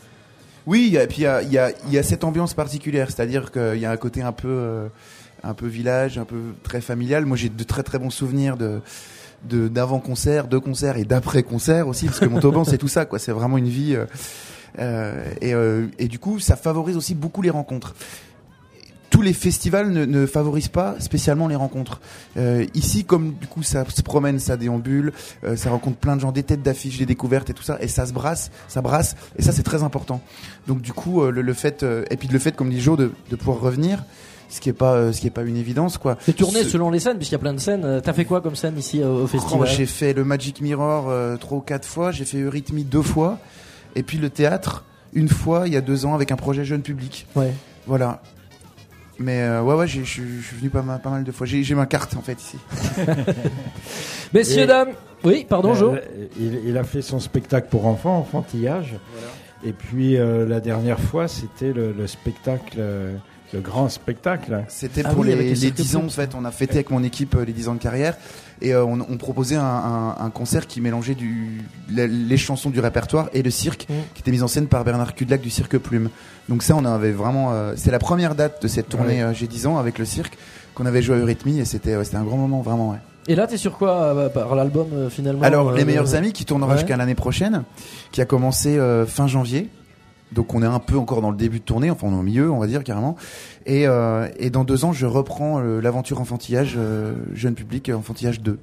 Oui, et puis il y a, y, a, y a cette ambiance particulière, c'est-à-dire qu'il y a un côté un peu, euh, un peu village, un peu très familial. Moi, j'ai de très très bons souvenirs de, de d'avant-concert, de concert et d'après-concert aussi, parce que Montauban, c'est tout ça, quoi. C'est vraiment une vie. Euh, euh, et, euh, et du coup, ça favorise aussi beaucoup les rencontres. Tous les festivals ne, ne favorisent pas spécialement les rencontres. Euh, ici, comme du coup ça se promène, ça déambule, euh, ça rencontre plein de gens, des têtes d'affiches, des découvertes et tout ça, et ça se brasse, ça brasse, et ça c'est très important. Donc du coup, euh, le, le fait, euh, et puis le fait, comme dit Jo, de, de pouvoir revenir, ce qui est pas, euh, ce qui est pas une évidence, quoi. C'est tourné ce... selon les scènes, puisqu'il y a plein de scènes. T'as fait quoi comme scène ici euh, au festival? Oh, j'ai fait le Magic Mirror euh, trois ou quatre fois, j'ai fait Eurythmie deux fois, et puis le théâtre une fois il y a deux ans avec un projet jeune public. Ouais. Voilà. Mais euh, ouais, ouais, je suis venu pas mal, pas mal de fois. J'ai, j'ai ma carte en fait ici. Messieurs, et, dames, oui, pardon, Jo. Euh, il, il a fait son spectacle pour enfants, enfantillage. Voilà. Et puis euh, la dernière fois, c'était le, le spectacle, euh, le grand spectacle. C'était pour ah oui, les, les dix ans en fait. On a fêté avec mon équipe euh, les dix ans de carrière. Et euh, on, on proposait un, un, un concert qui mélangeait du, les, les chansons du répertoire et le cirque, mmh. qui était mis en scène par Bernard Cudelac du Cirque Plume. Donc ça, on avait vraiment. Euh, c'est la première date de cette tournée. Ouais. Euh, j'ai dix ans avec le cirque qu'on avait joué à Eurythmie, et c'était, euh, c'était un grand moment vraiment. Ouais. Et là, t'es sur quoi euh, par l'album euh, finalement? Alors, euh, Les Meilleurs Amis, qui tournera ouais. jusqu'à l'année prochaine, qui a commencé euh, fin janvier. Donc on est un peu encore dans le début de tournée, enfin on est au milieu, on va dire carrément. Et, euh, et dans deux ans, je reprends euh, l'aventure enfantillage euh, jeune public, enfantillage deux.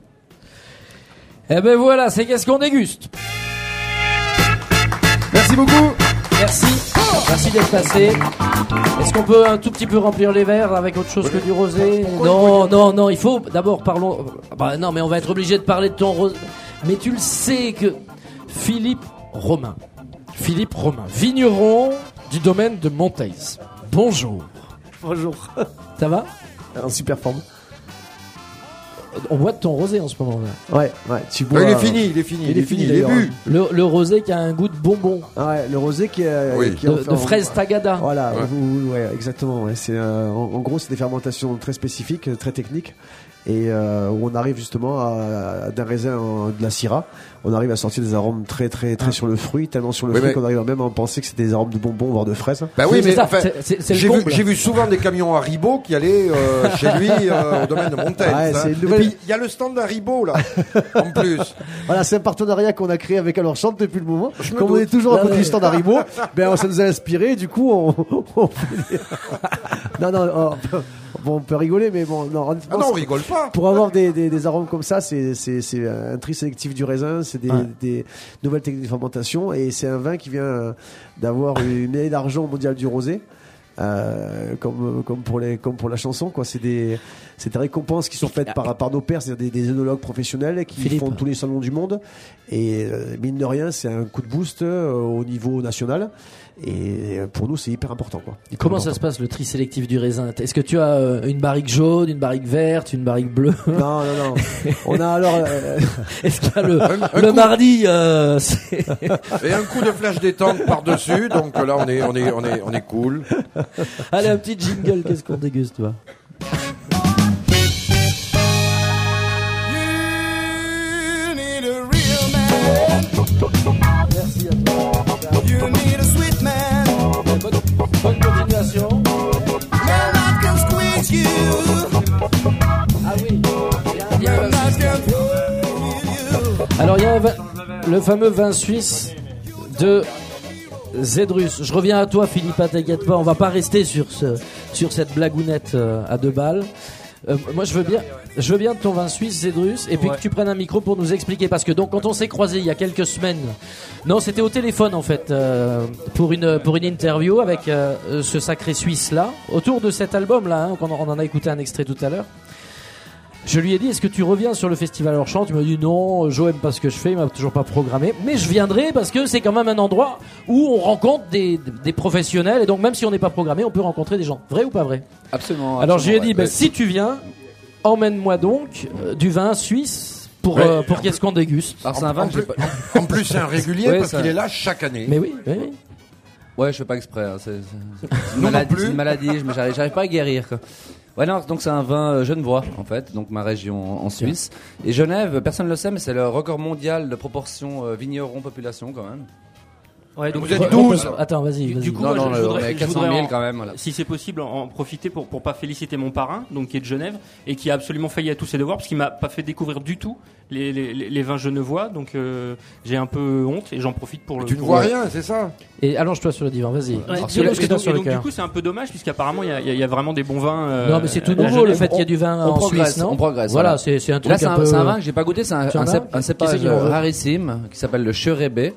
Eh ben voilà, c'est qu'est-ce qu'on déguste. Merci beaucoup. Merci. Merci d'être passé. Est-ce qu'on peut un tout petit peu remplir les verres avec autre chose que du rosé? Non, non, non, il faut d'abord parlons. Bah non, mais on va être obligé de parler de ton rosé. Mais tu le sais que Philippe Romain. Philippe Romain, vigneron du domaine de Monteils. Bonjour. Bonjour. Ça va? En super forme. On boit de ton rosé en ce moment-là. Ouais, ouais. Tu bois. Il est fini, il est fini, il, il est fini, il est bu. Le, le rosé qui a un goût de bonbon. Ah ouais, le rosé qui est oui. qui est de, de fraise tagada. Voilà, ouais, vous, ouais exactement. Ouais. C'est euh, en, en gros, c'est des fermentations très spécifiques, très techniques, et euh, où on arrive justement à, à d'un raisin, de la syrah, on arrive à sortir des arômes très très très ah. sur le fruit, tellement sur le oui, fruit qu'on arrive même à penser que c'est des arômes de bonbons voire de fraises. Bah oui, c'est mais ça, enfin, c'est, c'est, c'est j'ai, vu, j'ai vu souvent des camions Haribo qui allaient euh, chez lui euh, au domaine de Monteils. Ouais, hein. Nouvelle... Et puis il y a le stand d'Haribo là, en plus. Voilà, c'est un partenariat qu'on a créé avec Alors Chante depuis le moment. Je Comme on est toujours à côté du stand Haribo, ben ça nous a inspiré. Du coup, on, on... non non. On... Bon, on peut rigoler, mais bon, non, ah non, on rigole pas. Pour avoir des, des, des arômes comme ça, c'est, c'est, c'est un tri sélectif du raisin, c'est des, ouais. des nouvelles techniques de fermentation, et c'est un vin qui vient d'avoir une médaille d'argent mondiale du rosé. Euh, comme comme pour les comme pour la chanson quoi, c'est des c'est des récompenses qui sont faites par par nos pairs, c'est-à-dire des, des œnologues professionnels qui Philippe. font tous les salons du monde et euh, mine de rien c'est un coup de boost euh, au niveau national et euh, pour nous c'est hyper important quoi. Hyper Comment important. ça se passe le tri sélectif du raisin? Est-ce que tu as euh, une barrique jaune, une barrique verte, une barrique bleue? Non non non. On a alors euh... est-ce qu'il y a le, Un- un le coup- mardi euh, c'est- Et un coup de flash détente par-dessus, donc là on est, on est, on est, on est cool. Allez, un petit jingle, qu'est-ce qu'on déguste, toi? Merci à toi. You need a sweet man. Bonne, bonne continuation. Man that can squeeze you. Ah oui. Il y a un Man vin that suisse. can fool you. Alors, il y a un vin- le fameux vin suisse de Zedrus. Je reviens à toi, Philippe, t'inquiète pas, on va pas rester sur ce, sur cette blagounette euh, à deux balles. Euh, moi, je veux bien, je veux bien de ton vin suisse, Zedrus, et puis Ouais. que tu prennes un micro pour nous expliquer, parce que donc quand on s'est croisés il y a quelques semaines, non, c'était au téléphone en fait, euh, pour une pour une interview avec euh, ce sacré Suisse là, autour de cet album là, hein, qu'on en- on en a écouté un extrait tout à l'heure. Je lui ai dit, est-ce que tu reviens sur le festival hors champ? Tu m'as dit non, Joe aime pas ce que je fais, il m'a toujours pas programmé. Mais je viendrai parce que c'est quand même un endroit où on rencontre des, des professionnels et donc même si on n'est pas programmé, on peut rencontrer des gens. Vrai ou pas vrai? Absolument. Alors je lui ai absolument, dit, ouais. bah, si tu viens, emmène-moi donc euh, du vin suisse pour, Ouais. euh, pour qu'est-ce qu'on déguste. Alors, c'est un En, vin en que j'ai plus, pas- en plus, c'est un régulier Ouais, parce ça- qu'il est là chaque année. Mais oui, oui, oui. Ouais, je fais pas exprès. Hein. C'est, c'est- c'est une Nous non maladie, plus. c'est une maladie. Je, me- j'arrive, j'arrive pas à guérir. Quoi. Ouais, non. Donc c'est un vin euh, genevois en fait, donc ma région en Suisse. Et Genève, personne ne le sait, mais c'est le record mondial de proportion euh, vigneron population quand même. Ouais, donc Vous êtes Re- douze. repose- Attends, vas-y, Du, vas-y. du coup, Non, moi, non, je, le- je voudrais, on est à je quatre cent voudrais mille en- quand même, voilà. si c'est possible, en, en profiter pour pour pas féliciter mon parrain, donc qui est de Genève et qui a absolument failli à tous ses devoirs parce qu'il m'a pas fait découvrir du tout les les, les, les vins genevois, donc euh, j'ai un peu honte et j'en profite pour le. Tu ne pour- vois rien, c'est ça? Et allonge-toi sur le divan, vas-y. Ouais, Dis- et Dis-nous donc, ce que et t'as donc, sur et le donc, du cœur. coup, c'est un peu dommage puisqu'apparemment il y a, il y a- il y a vraiment des bons vins. euh, Non, mais c'est tout à la nouveau le Genève. fait qu'il y ait du vin on en progresse, Suisse, non? on progresse, Voilà, voilà. c'est c'est un Et truc là, c'est un un, peu. c'est un vin que j'ai pas goûté. C'est un, Tu en un, as cép- un Qui cépage c'est qui l'en veut rarissime qui s'appelle le Cherebet.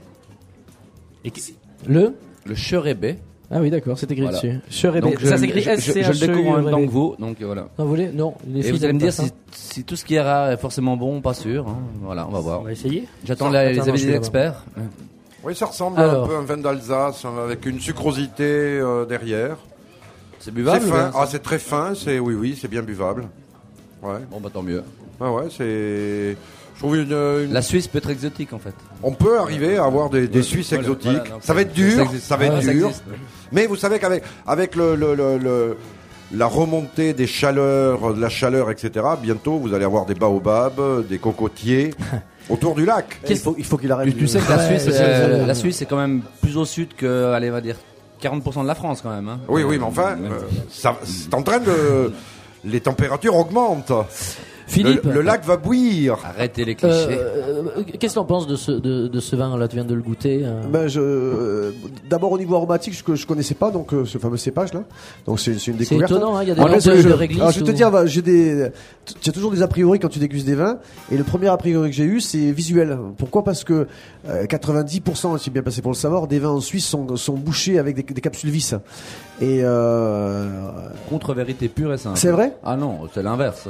Et qui- Le Le Cherebet. Ah oui, d'accord, c'est écrit Voilà. dessus. Cherebet. Donc, je, Ça s'écrit je, S je, C je H le découvre en même temps E que vous, donc euh, voilà. Non, vous voulez Non, les Et filles vous allez me n'aiment dire pas si, ça. si tout ce qui est rare est forcément bon, pas sûr. Hein. Voilà, on va voir. On va essayer. J'attends Ça, les, attends, les non, avis je suis des là-bas. experts. Oui, ça ressemble Alors. un peu à un vin d'Alsace hein, avec une sucrosité euh, derrière. C'est C'est buvable ou fin. bien, Ah, c'est très fin. C'est oui, oui, c'est bien buvable. Ouais. Bon, bah tant mieux. Ah ouais, c'est. Je trouve une, une- La Suisse peut être exotique en fait. On peut arriver à avoir des, des Suisses Voilà, exotiques. voilà, donc ça va ça- être dur, ça existe. ça va être Ah, ça dur. existe, oui. Mais vous savez qu'avec avec le, le, le, le- la remontée des chaleurs, de la chaleur, et cetera. Bientôt, vous allez avoir des baobabs, des cocotiers autour du lac. Il faut, il faut qu'il arrête. Tu, tu sais que la Ouais, Suisse, c'est- euh, c'est- la Suisse est quand même plus au sud que, allez, on va dire quarante pour cent de la France quand même. Hein. Oui, oui, mais enfin, Même- euh, ça, c'est en train de. Les températures augmentent. Philippe, le, le lac va bouillir. Arrêtez les clichés. euh, euh, qu'est-ce que t'en penses de ce, de, de ce vin-là? Tu viens de le goûter. euh. Ben je, euh, d'abord au niveau aromatique, je, je connaissais pas donc euh, ce fameux cépage là. Donc c'est, c'est une C'est découverte. étonnant, hein, il y a des Après, notes ce que de, je- de réglisse. alors je vais te ou- dire, bah, j'ai des, tu as toujours des a priori quand tu dégustes des vins. Et le premier a priori que j'ai eu, c'est visuel. Pourquoi? Parce que euh, quatre-vingt-dix pour cent, c'est bien passé pour le savoir, des vins en Suisse sont, sont bouchés avec des, des capsules vis. Et euh, Contre-vérité pure et simple. c'est vrai? Ah non, c'est l'inverse.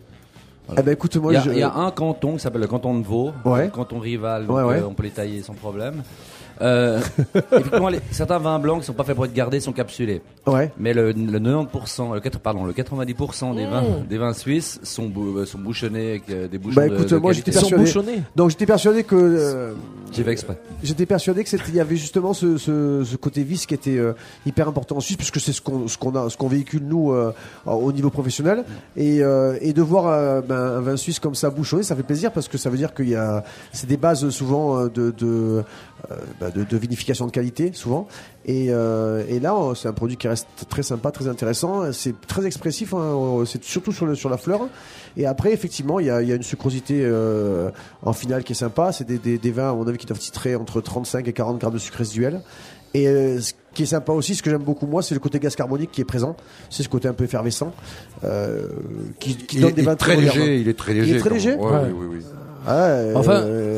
Eh ben écoute, moi Il y, a, je, il y a un canton qui s'appelle le canton de Vaud, Ouais. un canton rival, donc Ouais, ouais. euh, on peut les tailler sans problème. Euh, effectivement, les- certains vins blancs qui sont pas faits pour être gardés sont capsulés. ouais. Mais le, le quatre-vingt-dix pour cent, le quatre, pardon, le quatre-vingt-dix pour cent des vins, des vins suisses sont, bou- euh, sont bouchonnés avec euh, des bouchons Bah, de, écoute, de moi, qualité. j'étais Ils sont persuadé. bouchonnés. Donc j'étais persuadé que euh, J'ai fait exprès. J'étais persuadé que c'était, il y avait justement ce, ce, ce côté vis qui était euh, hyper important en Suisse, puisque c'est ce qu'on, ce qu'on a, ce qu'on véhicule nous euh, au niveau professionnel, et, euh, et de voir euh, ben, un vin suisse comme ça bouchonné, ça fait plaisir parce que ça veut dire qu'il y a, c'est des bases souvent euh, de, de, euh, ben, de, de vinification de qualité souvent, et, euh, et là c'est un produit qui reste très sympa, très intéressant, c'est très expressif, hein, c'est surtout sur le sur la fleur. Et après, effectivement, il y a, il y a une sucrosité euh, en finale qui est sympa. C'est des, des, des vins, à mon avis, qui doivent titrer entre trente-cinq et quarante grammes de sucre résiduel. Et euh, ce qui est sympa aussi, ce que j'aime beaucoup moi, c'est le côté gaz carbonique qui est présent. C'est ce côté un peu effervescent euh, qui, qui Il donne est- des il vins est très modernes. léger. Il est très léger. Il est très quand- léger. Ouais, Ouais. Oui, oui, oui. Ah, euh, Enfin, euh,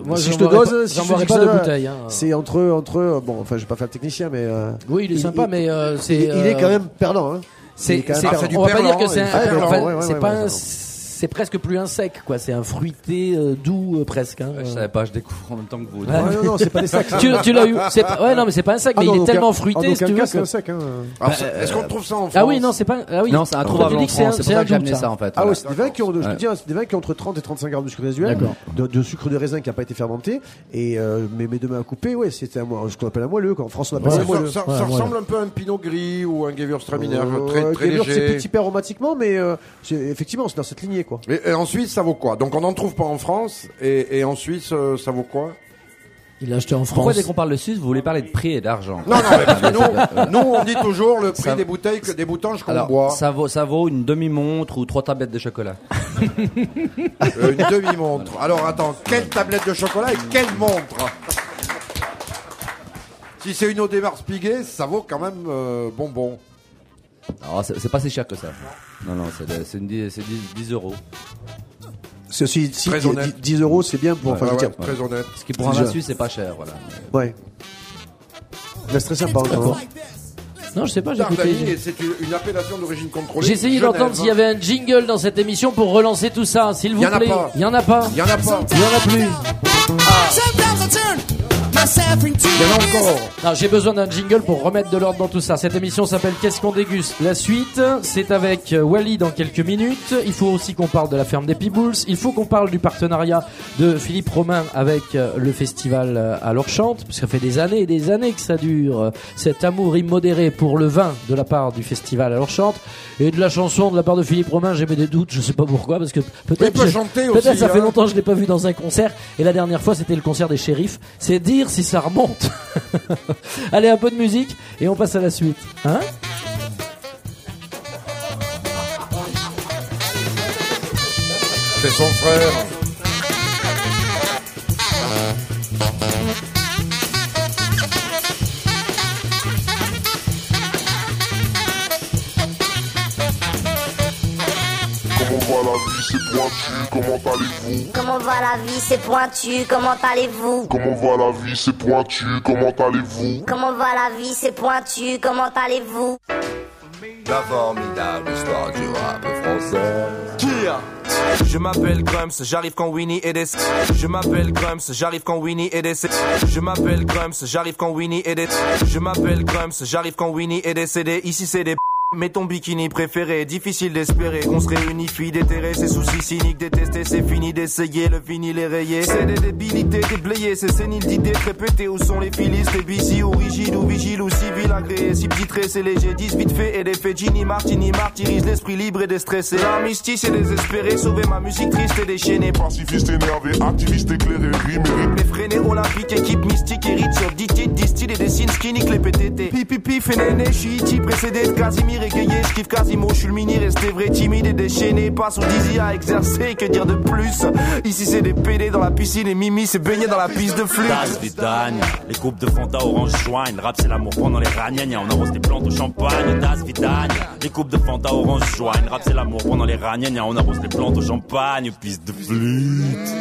moi, si j'en je te boirais dose, pas- si j'en je boirais dis pas ça, de bouteille, hein. C'est entre, entre, bon, enfin, je vais pas faire le technicien, mais. Euh, Oui, il est sympa, mais euh, c'est. Il, il est euh, quand même perdant, hein. C'est, Il est quand même c'est- perdant. on va pas dire que c'est un, Ah, perdant, enfin, ouais, ouais, c'est ouais, pas ouais, un, ça. c'est presque plus un sec, quoi. C'est un fruité euh, doux euh, presque. Hein. Je savais pas, je découvre en même temps que vous. Ouais. Ouais, non, non, c'est pas des sacs. tu, tu l'as eu. C'est pas, ouais, non, mais c'est pas un sac, Ah mais non, il est donc, tellement en- fruité, en si aucun tu cas, veux. c'est que- un sac, hein. Alors, c'est- est-ce qu'on trouve ça en France? Ah oui, non, c'est pas. Ah oui. Non, c'est Quand introuvable tu dis en que c'est un- France. C'est c'est pour un ça que j'ai doute, amené ça. ça en fait. Ah voilà. ouais, c'est des vins qui ont, de- je te Ouais. dis, hein, c'est des vins qui ont entre trente et trente-cinq grammes de sucre résiduel, D'accord. de, de sucre de raisin qui n'a pas été fermenté, et euh, mais mes deux mains à couper, ouais, c'était un, mo- ce qu'on appelle un moelleux, quoi. En France on appelle Ça, ça un moelleux. ça- ça Ouais, ressemble un peu à un pinot gris ou un Gewürztraminer Euh, très, très Gewürz, c'est léger. petit peu aromatiquement, mais euh, c'est, effectivement, c'est dans cette lignée, quoi. Et, et en Suisse, ça vaut quoi? Donc on n'en trouve pas en France, et, et en Suisse, euh, ça vaut quoi? Il l'a acheté en Pourquoi France. dès qu'on parle de Suisse, vous voulez parler de prix et d'argent? Non, non, mais parce que nous, nous, on dit toujours le prix Ça- des bouteilles, que des boutanges qu'on Alors, boit. ça vaut, ça vaut une demi-montre ou trois tablettes de chocolat. Euh, une demi-montre. Alors attends, quelle tablette de chocolat et quelle montre? Si c'est une Audemars Piguet, ça vaut quand même euh, bonbon. Alors, c'est c'est pas si cher que ça. Non, non, c'est de- c'est une dix- c'est dix dix euros. Ceci, si, Très dix- honnête. dix euros, c'est bien pour. Ouais, Enfin, Ah je ouais, veux dire, très honnête. Ce qui pour un Déjà. vin suisse, c'est pas cher, voilà. ouais. Mais c'est très sympa, encore. Non, je sais pas, j'ai écouté. Dardani, et c'est une, une appellation d'origine contrôlée. J'ai essayé Genève. d'entendre s'il y avait un jingle dans cette émission pour relancer tout ça, s'il vous Y en a plaît. pas. Il y en a pas. Il y en a pas. Il y en a plus. Il y en a encore. Non, j'ai besoin d'un jingle pour remettre de l'ordre dans tout ça. Cette émission s'appelle Qu'est-ce qu'on déguste? La suite, c'est avec euh, Wally dans quelques minutes. Il faut aussi qu'on parle de la ferme des Peebles. Il faut qu'on parle du partenariat de Philippe Romain avec euh, le festival euh, à l'Orchante, parce que ça fait des années et des années que ça dure, euh, cet amour immodéré pour le vin de la part du festival à l'Orchante. Et de la chanson de la part de Philippe Romain, j'ai des doutes, je sais pas pourquoi, parce que Il peut-être peut je- chanter peut-être aussi, ça fait hein. longtemps que je l'ai pas vu dans un concert, et la dernière fois c'était le concert des Shérifs. C'est dire si ça remonte. Allez, un peu de musique et on passe à la suite. Hein? C'est son frère. Comment va la vie, c'est pointu, comment allez-vous? Comment va la vie, c'est pointu, comment allez-vous? Comment va la vie, c'est pointu, comment allez-vous? Comment va la vie, c'est pointu, comment allez-vous? La formidable histoire du rap français. Je m'appelle Grumps, j'arrive quand Winnie est décédé. Je m'appelle Grumps, j'arrive quand Winnie est décédé. Je m'appelle Grumps, j'arrive quand Winnie est décédé. Je m'appelle Grumps, j'arrive quand Winnie est décédé. Ici c'est des mais ton bikini préféré, difficile d'espérer qu'on se réunifie, déterrer ses soucis cyniques, détester, c'est fini d'essayer, le vinyle est rayé. C'est des débilités, déblayées, c'est sénile d'idées répétées. Où sont les filistes, les bici ou rigides ou vigiles ou civils agréés, si titrés, c'est léger, dix vite fait et des faits. Ginny Martini martyrise l'esprit libre et déstressé. L'armistice est désespéré, sauver ma musique triste et déchaînée. Pacifiste énervé, activiste éclairé, rime et Effréné, olympique, équipe mystique, hérite sur dix titres, distille et dessine skinny, les P T T. Pipi, pipi, fait néné, j'suis iti, précédé de Casimir égayé, j'kiffe Casimo, j'suis le mini, resté vrai, timide et déchaîné, passe au dizzy à exercer, que dire de plus? Ici c'est des P D dans la piscine et Mimi c'est baigné dans la piste de flûte. Das Vidagne, les coupes de Fanta orange joigne, le rap c'est l'amour pendant les ragnagnas, on arrose des plantes au champagne. Das Vidagne, les coupes de Fanta orange joigne, le rap c'est l'amour pendant les ragnagnas, on arrose des plantes au champagne, piste de flûte.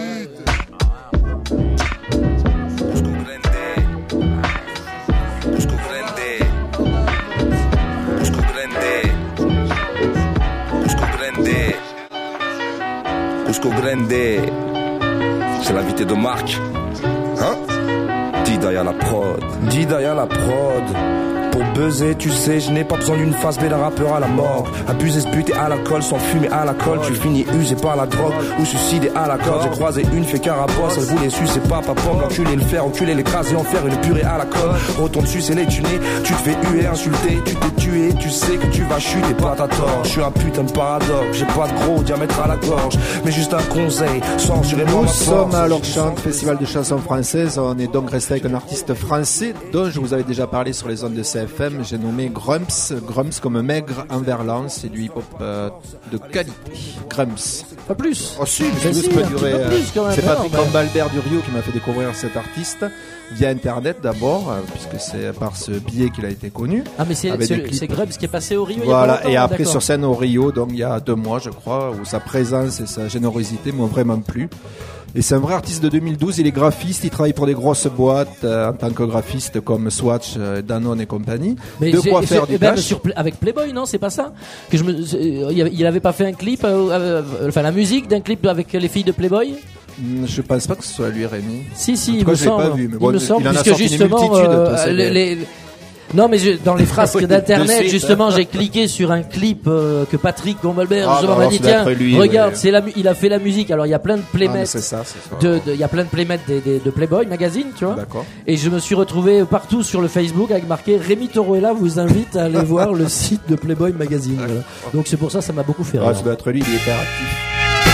Cusco Grande, c'est l'invité de Marc. Hein? Dis derrière la prod, dis derrière la prod. Pour buzzer, tu sais, je n'ai pas besoin d'une face B d'un rappeur à la mort. Abuser, se buter à l'alcool, sans fumer à la colle. Tu finis usé par la drogue ou suicidé à la corde. J'ai croisé une fait qu'un rapport, elle voulait sucer papa pomme. L'enculer, le faire, enculer, l'écraser, en faire une purée à la colle. Retourne sucer les tunés, tu te fais huer, insulter. Tu t'es tué, tu sais que tu vas chuter, pas ta tort. Je suis un putain de paradoxe, j'ai pas de gros diamètre à la gorge. Mais juste un conseil, censurez-moi Nous ma force. sommes à l'Orchante, festival de chansons françaises. On est donc resté avec un artiste français dont je vous avais déjà parlé sur les ondes de C F M, j'ai nommé Grumps. Grumps comme maigre en verlan, c'est du hip-hop euh, de qualité. Grumps. Pas plus. Oh si, mais Mais ça si, peut un durer. petit peu euh, plus, quand même. C'est Non, Patrick mais- Cambalbert du Rio qui m'a fait découvrir cet artiste via Internet d'abord, euh, puisque c'est par ce biais qu'il a été connu. Ah, mais c'est, avec c'est, des le- clips. c'est Grubbs qui est passé au Rio il y a Voilà, pas longtemps, et après d'accord. sur scène au Rio, donc il y a deux mois je crois, où sa présence et sa générosité m'ont vraiment plu. Et c'est un vrai artiste de deux mille douze, il est graphiste, il travaille pour des grosses boîtes euh, en tant que graphiste comme Swatch, euh, Danone et compagnie. Mais de j'ai- quoi j'ai- faire du eh ben, cash. sur Pla- avec Playboy, non, c'est pas ça que je me, c'est- il avait- il avait pas fait un clip, euh, euh, enfin la musique d'un clip avec les filles de Playboy. Hmm, Je pense pas que ce soit lui Rémi. Si, si, En tout il cas, me je l'ai semble. pas vu, mais bon, il me semble, il en a puisque sorti une justement, multitude, euh, toi, c'est les- des- les- non, mais je- dans les frasques Oui, de d'internet, suite. justement, j'ai cliqué sur un clip euh, que Patrick Gombalbert Ah, justement bah m'a alors, dit ça doit tiens, être lui, regarde, oui. c'est la, mu- il a fait la musique. Alors il y a plein de Ah, mais playmates, c'est ça, c'est ça. de, de- il y a plein de playmates des- des- de Playboy magazine, tu vois. D'accord. Et je me suis retrouvé partout sur le Facebook avec marqué Rémi Toruella vous invite à aller voir le site de Playboy magazine. Voilà. Donc c'est pour ça, ça m'a beaucoup fait rire. Ah, ça doit être lui, il est hyper actif.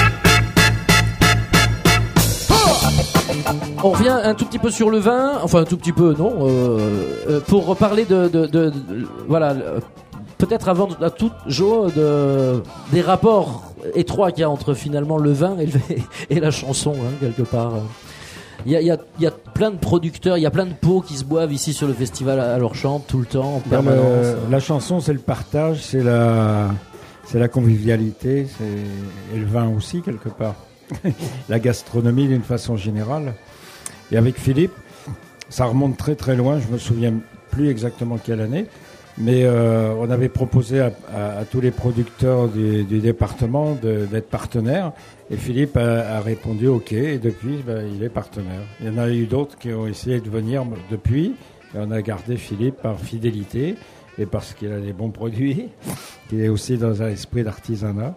On revient un tout petit peu sur le vin, enfin un tout petit peu, non, euh, euh, pour reparler de, de, de, de- voilà, euh, peut-être avant à tout, Jo, de, des rapports étroits qu'il y a entre finalement le vin et, le, et la chanson, hein, quelque part. Il y a, il y, a, il y a plein de producteurs, il y a plein de pots qui se boivent ici sur le festival à leur chante tout le temps, en Ben, permanence. le- la chanson, c'est le partage, c'est la, c'est la convivialité, c'est, et le vin aussi, quelque part. La gastronomie, d'une façon générale. Et avec Philippe, ça remonte très très loin, je me souviens plus exactement quelle année, mais euh, on avait proposé à, à- à tous les producteurs du, du département de- d'être partenaires, et Philippe a, a répondu OK, et depuis, ben, il est partenaire. Il y en a eu d'autres qui ont essayé de venir depuis, et on a gardé Philippe par fidélité, et parce qu'il a des bons produits, qu'il est aussi dans un esprit d'artisanat,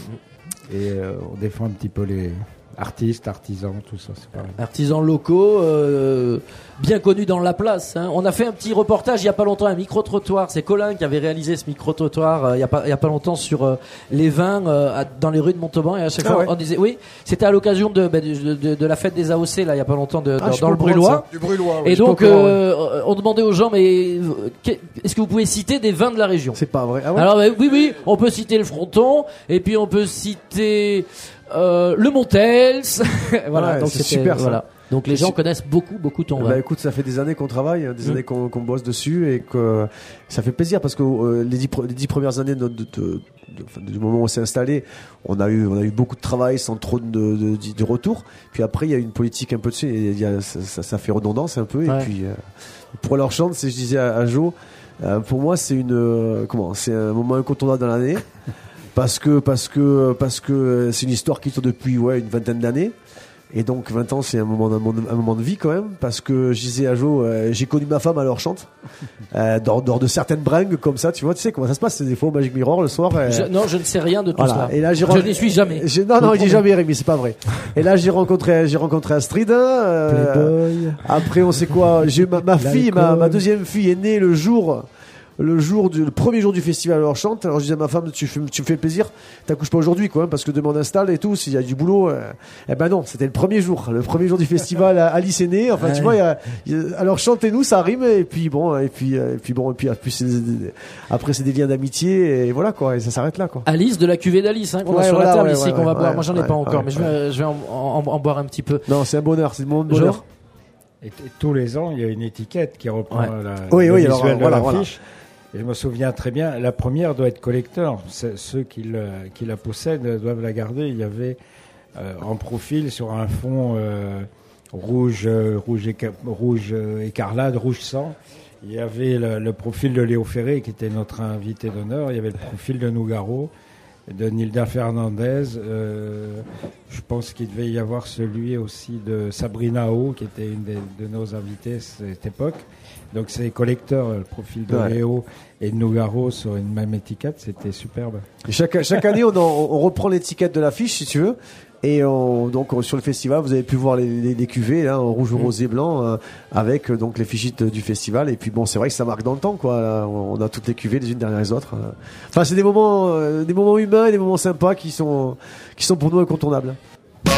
et euh, on défend un petit peu les artistes, artisans, tout ça, c'est pareil. Artisans locaux, euh, bien connus dans la place. Hein. On a fait un petit reportage il y a pas longtemps, un micro-trottoir. C'est Colin qui avait réalisé ce micro-trottoir euh, il y a pas il y a pas longtemps sur euh, les vins euh, à- dans les rues de Montauban. Et à chaque Ah fois, ouais. on disait oui, c'était à l'occasion de, bah, de, de, de la fête des A O C là il y a pas longtemps de, Ah, dans, je suis dans pas le au courant de Brûlois. ça. Du Brûlois, oui, Et je suis donc pas au courant, euh, on demandait aux gens mais euh, qu'est- est-ce que vous pouvez citer des vins de la région? C'est pas vrai. Ah ouais Alors bah, oui oui, on peut citer le Fronton et puis on peut citer euh, le Montels. Voilà, Ouais, donc c'est c'était- super, ça. voilà. Donc les C'est gens su- connaissent beaucoup beaucoup ton vin. Bah écoute, ça fait des années qu'on travaille, hein, des Mm. années qu'on qu'on bosse dessus et que ça fait plaisir parce que euh, les, dix, pre- les dix premières années de, de, de- de- enfin, du moment où on s'est installé, on a eu on a eu beaucoup de travail sans trop de, de, de, de retour. Puis après, il y a une politique un peu dessus, et il y a, ça, ça, ça fait redondance un peu. Ouais. Et puis euh, pour leur chante, c'est je disais à, à Jo, euh, pour moi c'est une euh, comment, c'est un moment incontournable dans l'année parce que parce que parce que c'est une histoire qui tourne depuis ouais une vingtaine d'années. Et donc vingt ans, c'est un moment, un moment, un moment de vie quand même, parce que je disais à Jo, euh, j'ai connu ma femme à leur chante, euh, dans, dans de certaines bringues comme ça, tu vois, tu sais comment ça se passe, c'est des fois au Magic Mirror le soir. euh, Je- non, je ne sais rien de tout voilà. cela. Et là, j'ai je ren- n'y suis jamais. j'ai- non, non, il dit jamais Rémi, c'est pas vrai. Et là, j'ai rencontré, j'ai rencontré Astrid. euh, Playboy. Après, on sait quoi, j'ai eu ma, ma fille, ma, L'alcool. ma deuxième fille est née le jour. Le jour du le premier jour du festival alors chante. Alors je disais à ma femme, tu, fais- tu me fais plaisir, t'accouches pas aujourd'hui quoi, hein, parce que demain on installe et tout, s'il y a du boulot. Euh, eh ben non, c'était le premier jour, le premier jour du festival. Alice est née. Enfin Ouais. tu vois, il y a- il y a- alors chantez-nous, ça rime et puis bon, et puis euh, et puis bon, et puis, puis c'est des- après c'est des liens d'amitié et voilà quoi, et ça s'arrête là quoi. Alice de la cuvée d'Alice, hein, qu'on a Ouais, sur voilà, la table ouais, ici, ouais, qu'on va ouais, boire. ouais, Moi, j'en ai ouais, pas encore, ouais, mais je vais, je vais en, en- en boire un petit peu. Non, c'est un bonheur, c'est le moment de Jo. bonheur. Et, et tous les ans, il y a une étiquette qui reprend Ouais. la, Oui, le oui, visuel alors, de voilà, l'affiche. Et je me souviens très bien, la première doit être collector. C'est- Ceux qui, le- qui la possèdent doivent la garder. Il y avait euh, en profil sur un fond euh, rouge, euh, rouge, éca- rouge euh, écarlate, rouge sang. Il y avait le, le profil de Léo Ferré qui était notre invité d'honneur. Il y avait le profil de Nougaro, de Nilda Fernandez. Euh, je pense qu'il devait y avoir celui aussi de Sabrina O, qui était une des- de nos invités à cette époque. Donc c'est collecteur, le profil de Ouais. Léo et de Nougaro sur une même étiquette, c'était superbe. Et chaque, chaque année, on, en- on reprend l'étiquette de l'affiche, si tu veux. Et on, donc on- sur le festival, vous avez pu voir les, les, les cuvées là, en rouge, rose et blanc, euh, avec euh, donc les fichiers de- du festival. Et puis bon, c'est vrai que ça marque dans le temps, quoi. Là, on on a toutes les cuvées les unes derrière les autres. euh. Enfin, c'est des moments, euh, des moments humains et des moments sympas qui sont, qui sont pour nous incontournables. Et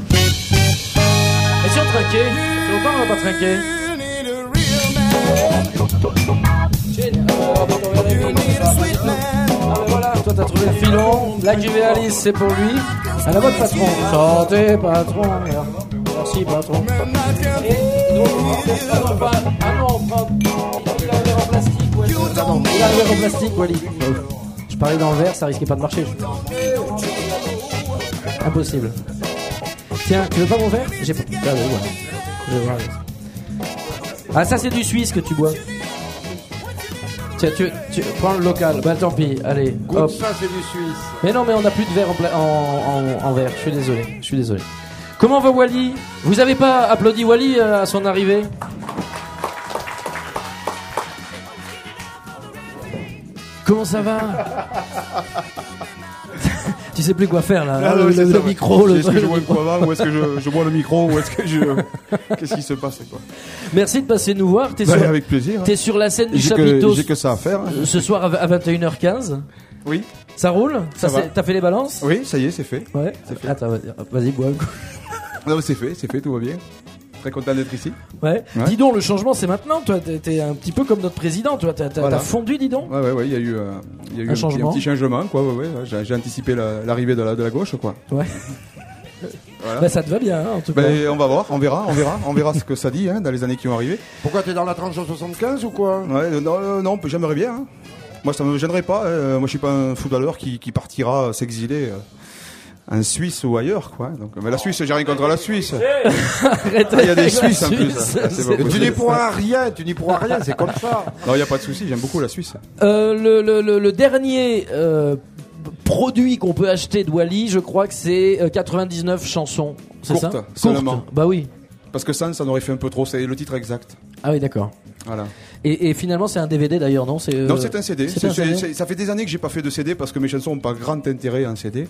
si on trinquait? Ça fait longtemps qu'on n'a pas trinqué. Génial. Euh, attends, on va vérifier ça. Ah ben voilà, toi t'as trouvé le filon. Black J V Alice, c'est pour lui. À la votre patron. Santé, patron. Merci, patron. Et donc, ah non, pas, ah non, pas, il a un verre en plastique. Ouais, ah non, il a un verre en plastique, Wally. Je parlais dans le verre, ça risquait pas de marcher. Impossible. Tiens, tu veux pas mon verre? J'ai pas. Ah oui, voilà. Je vais voir. Ah, ça c'est du suisse que tu bois. Tiens, tu, tu prends le local. Bah tant pis, allez. Goûte Hop. ça, c'est du suisse. Mais non, mais on n'a plus de verre en, pla- en, en, en verre. Je suis désolé. Je suis désolé. Comment va Wally? Vous avez pas applaudi Wally euh, à son arrivée? Comment ça va? Tu sais plus quoi faire là, Ah, le, ouais, c'est le- ça, le ouais. micro, le Est-ce que le je bois le micro. poivre ou est-ce que je, je bois le micro ou est-ce que je qu'est-ce qui se passe quoi? Merci de passer nous voir. T'es Bah, sur, avec plaisir. T'es sur la scène du J'ai que- chapiteau. j'ai que ça à faire. euh, Ce soir à vingt et une heures quinze. Oui. Ça roule? Ça va. c'est- T'as fait les balances? Oui, ça y est, c'est fait. Ouais. C'est fait. Attends, vas-y, vas-y, bois un coup. Non, mais c'est fait, c'est fait, tout va bien. Très content d'être ici. Ouais. Ouais. Dis donc, le changement c'est maintenant. Toi, t'es, t'es un petit peu comme notre président. Toi, t'as, t'as, Voilà. t'as fondu, dis donc. Ouais, ouais, ouais, il y a eu, euh, il y a eu Un un, petit, changement. un petit changement, quoi. Ouais, ouais, ouais. J'ai, j'ai anticipé la- l'arrivée de la, de la gauche, quoi. Ouais. Voilà. Bah, ça te va bien, hein, en tout cas. Ben, on va voir, on verra, on verra, on verra ce que ça dit hein, dans les années qui vont arriver. Pourquoi t'es dans la tranche de soixante-quinze ou quoi? Ouais, euh, non, euh, non, j'aimerais bien. Hein. Moi, ça me gênerait pas. hein. Moi, je suis pas un footballeur qui, qui partira s'exiler euh, en Suisse ou ailleurs, quoi. Donc, mais la Suisse, j'ai rien contre la Suisse. Arrête Ah, il y a des avec la Suisses en plus. Suisse, Ah, c'est c'est- pas Tu possible. n'y pourras rien, tu n'y pourras rien, c'est comme ça. Non, il y a pas de souci. J'aime beaucoup la Suisse. Euh, le, le, le, le dernier euh, produit qu'on peut acheter de Wally, je crois que c'est euh, quatre-vingt-dix-neuf chansons. C'est Courte, ça? seulement. Courte. Bah oui. Parce que ça, ça en aurait fait un peu trop. C'est le titre exact. Ah oui, d'accord. Voilà. Et, et finalement, c'est un D V D d'ailleurs, non? C'est, euh, Non, c'est un C D. c'est C'est- un C D. c'est- ça fait des années que j'ai pas fait de C D parce que mes chansons n'ont pas grand intérêt en C D.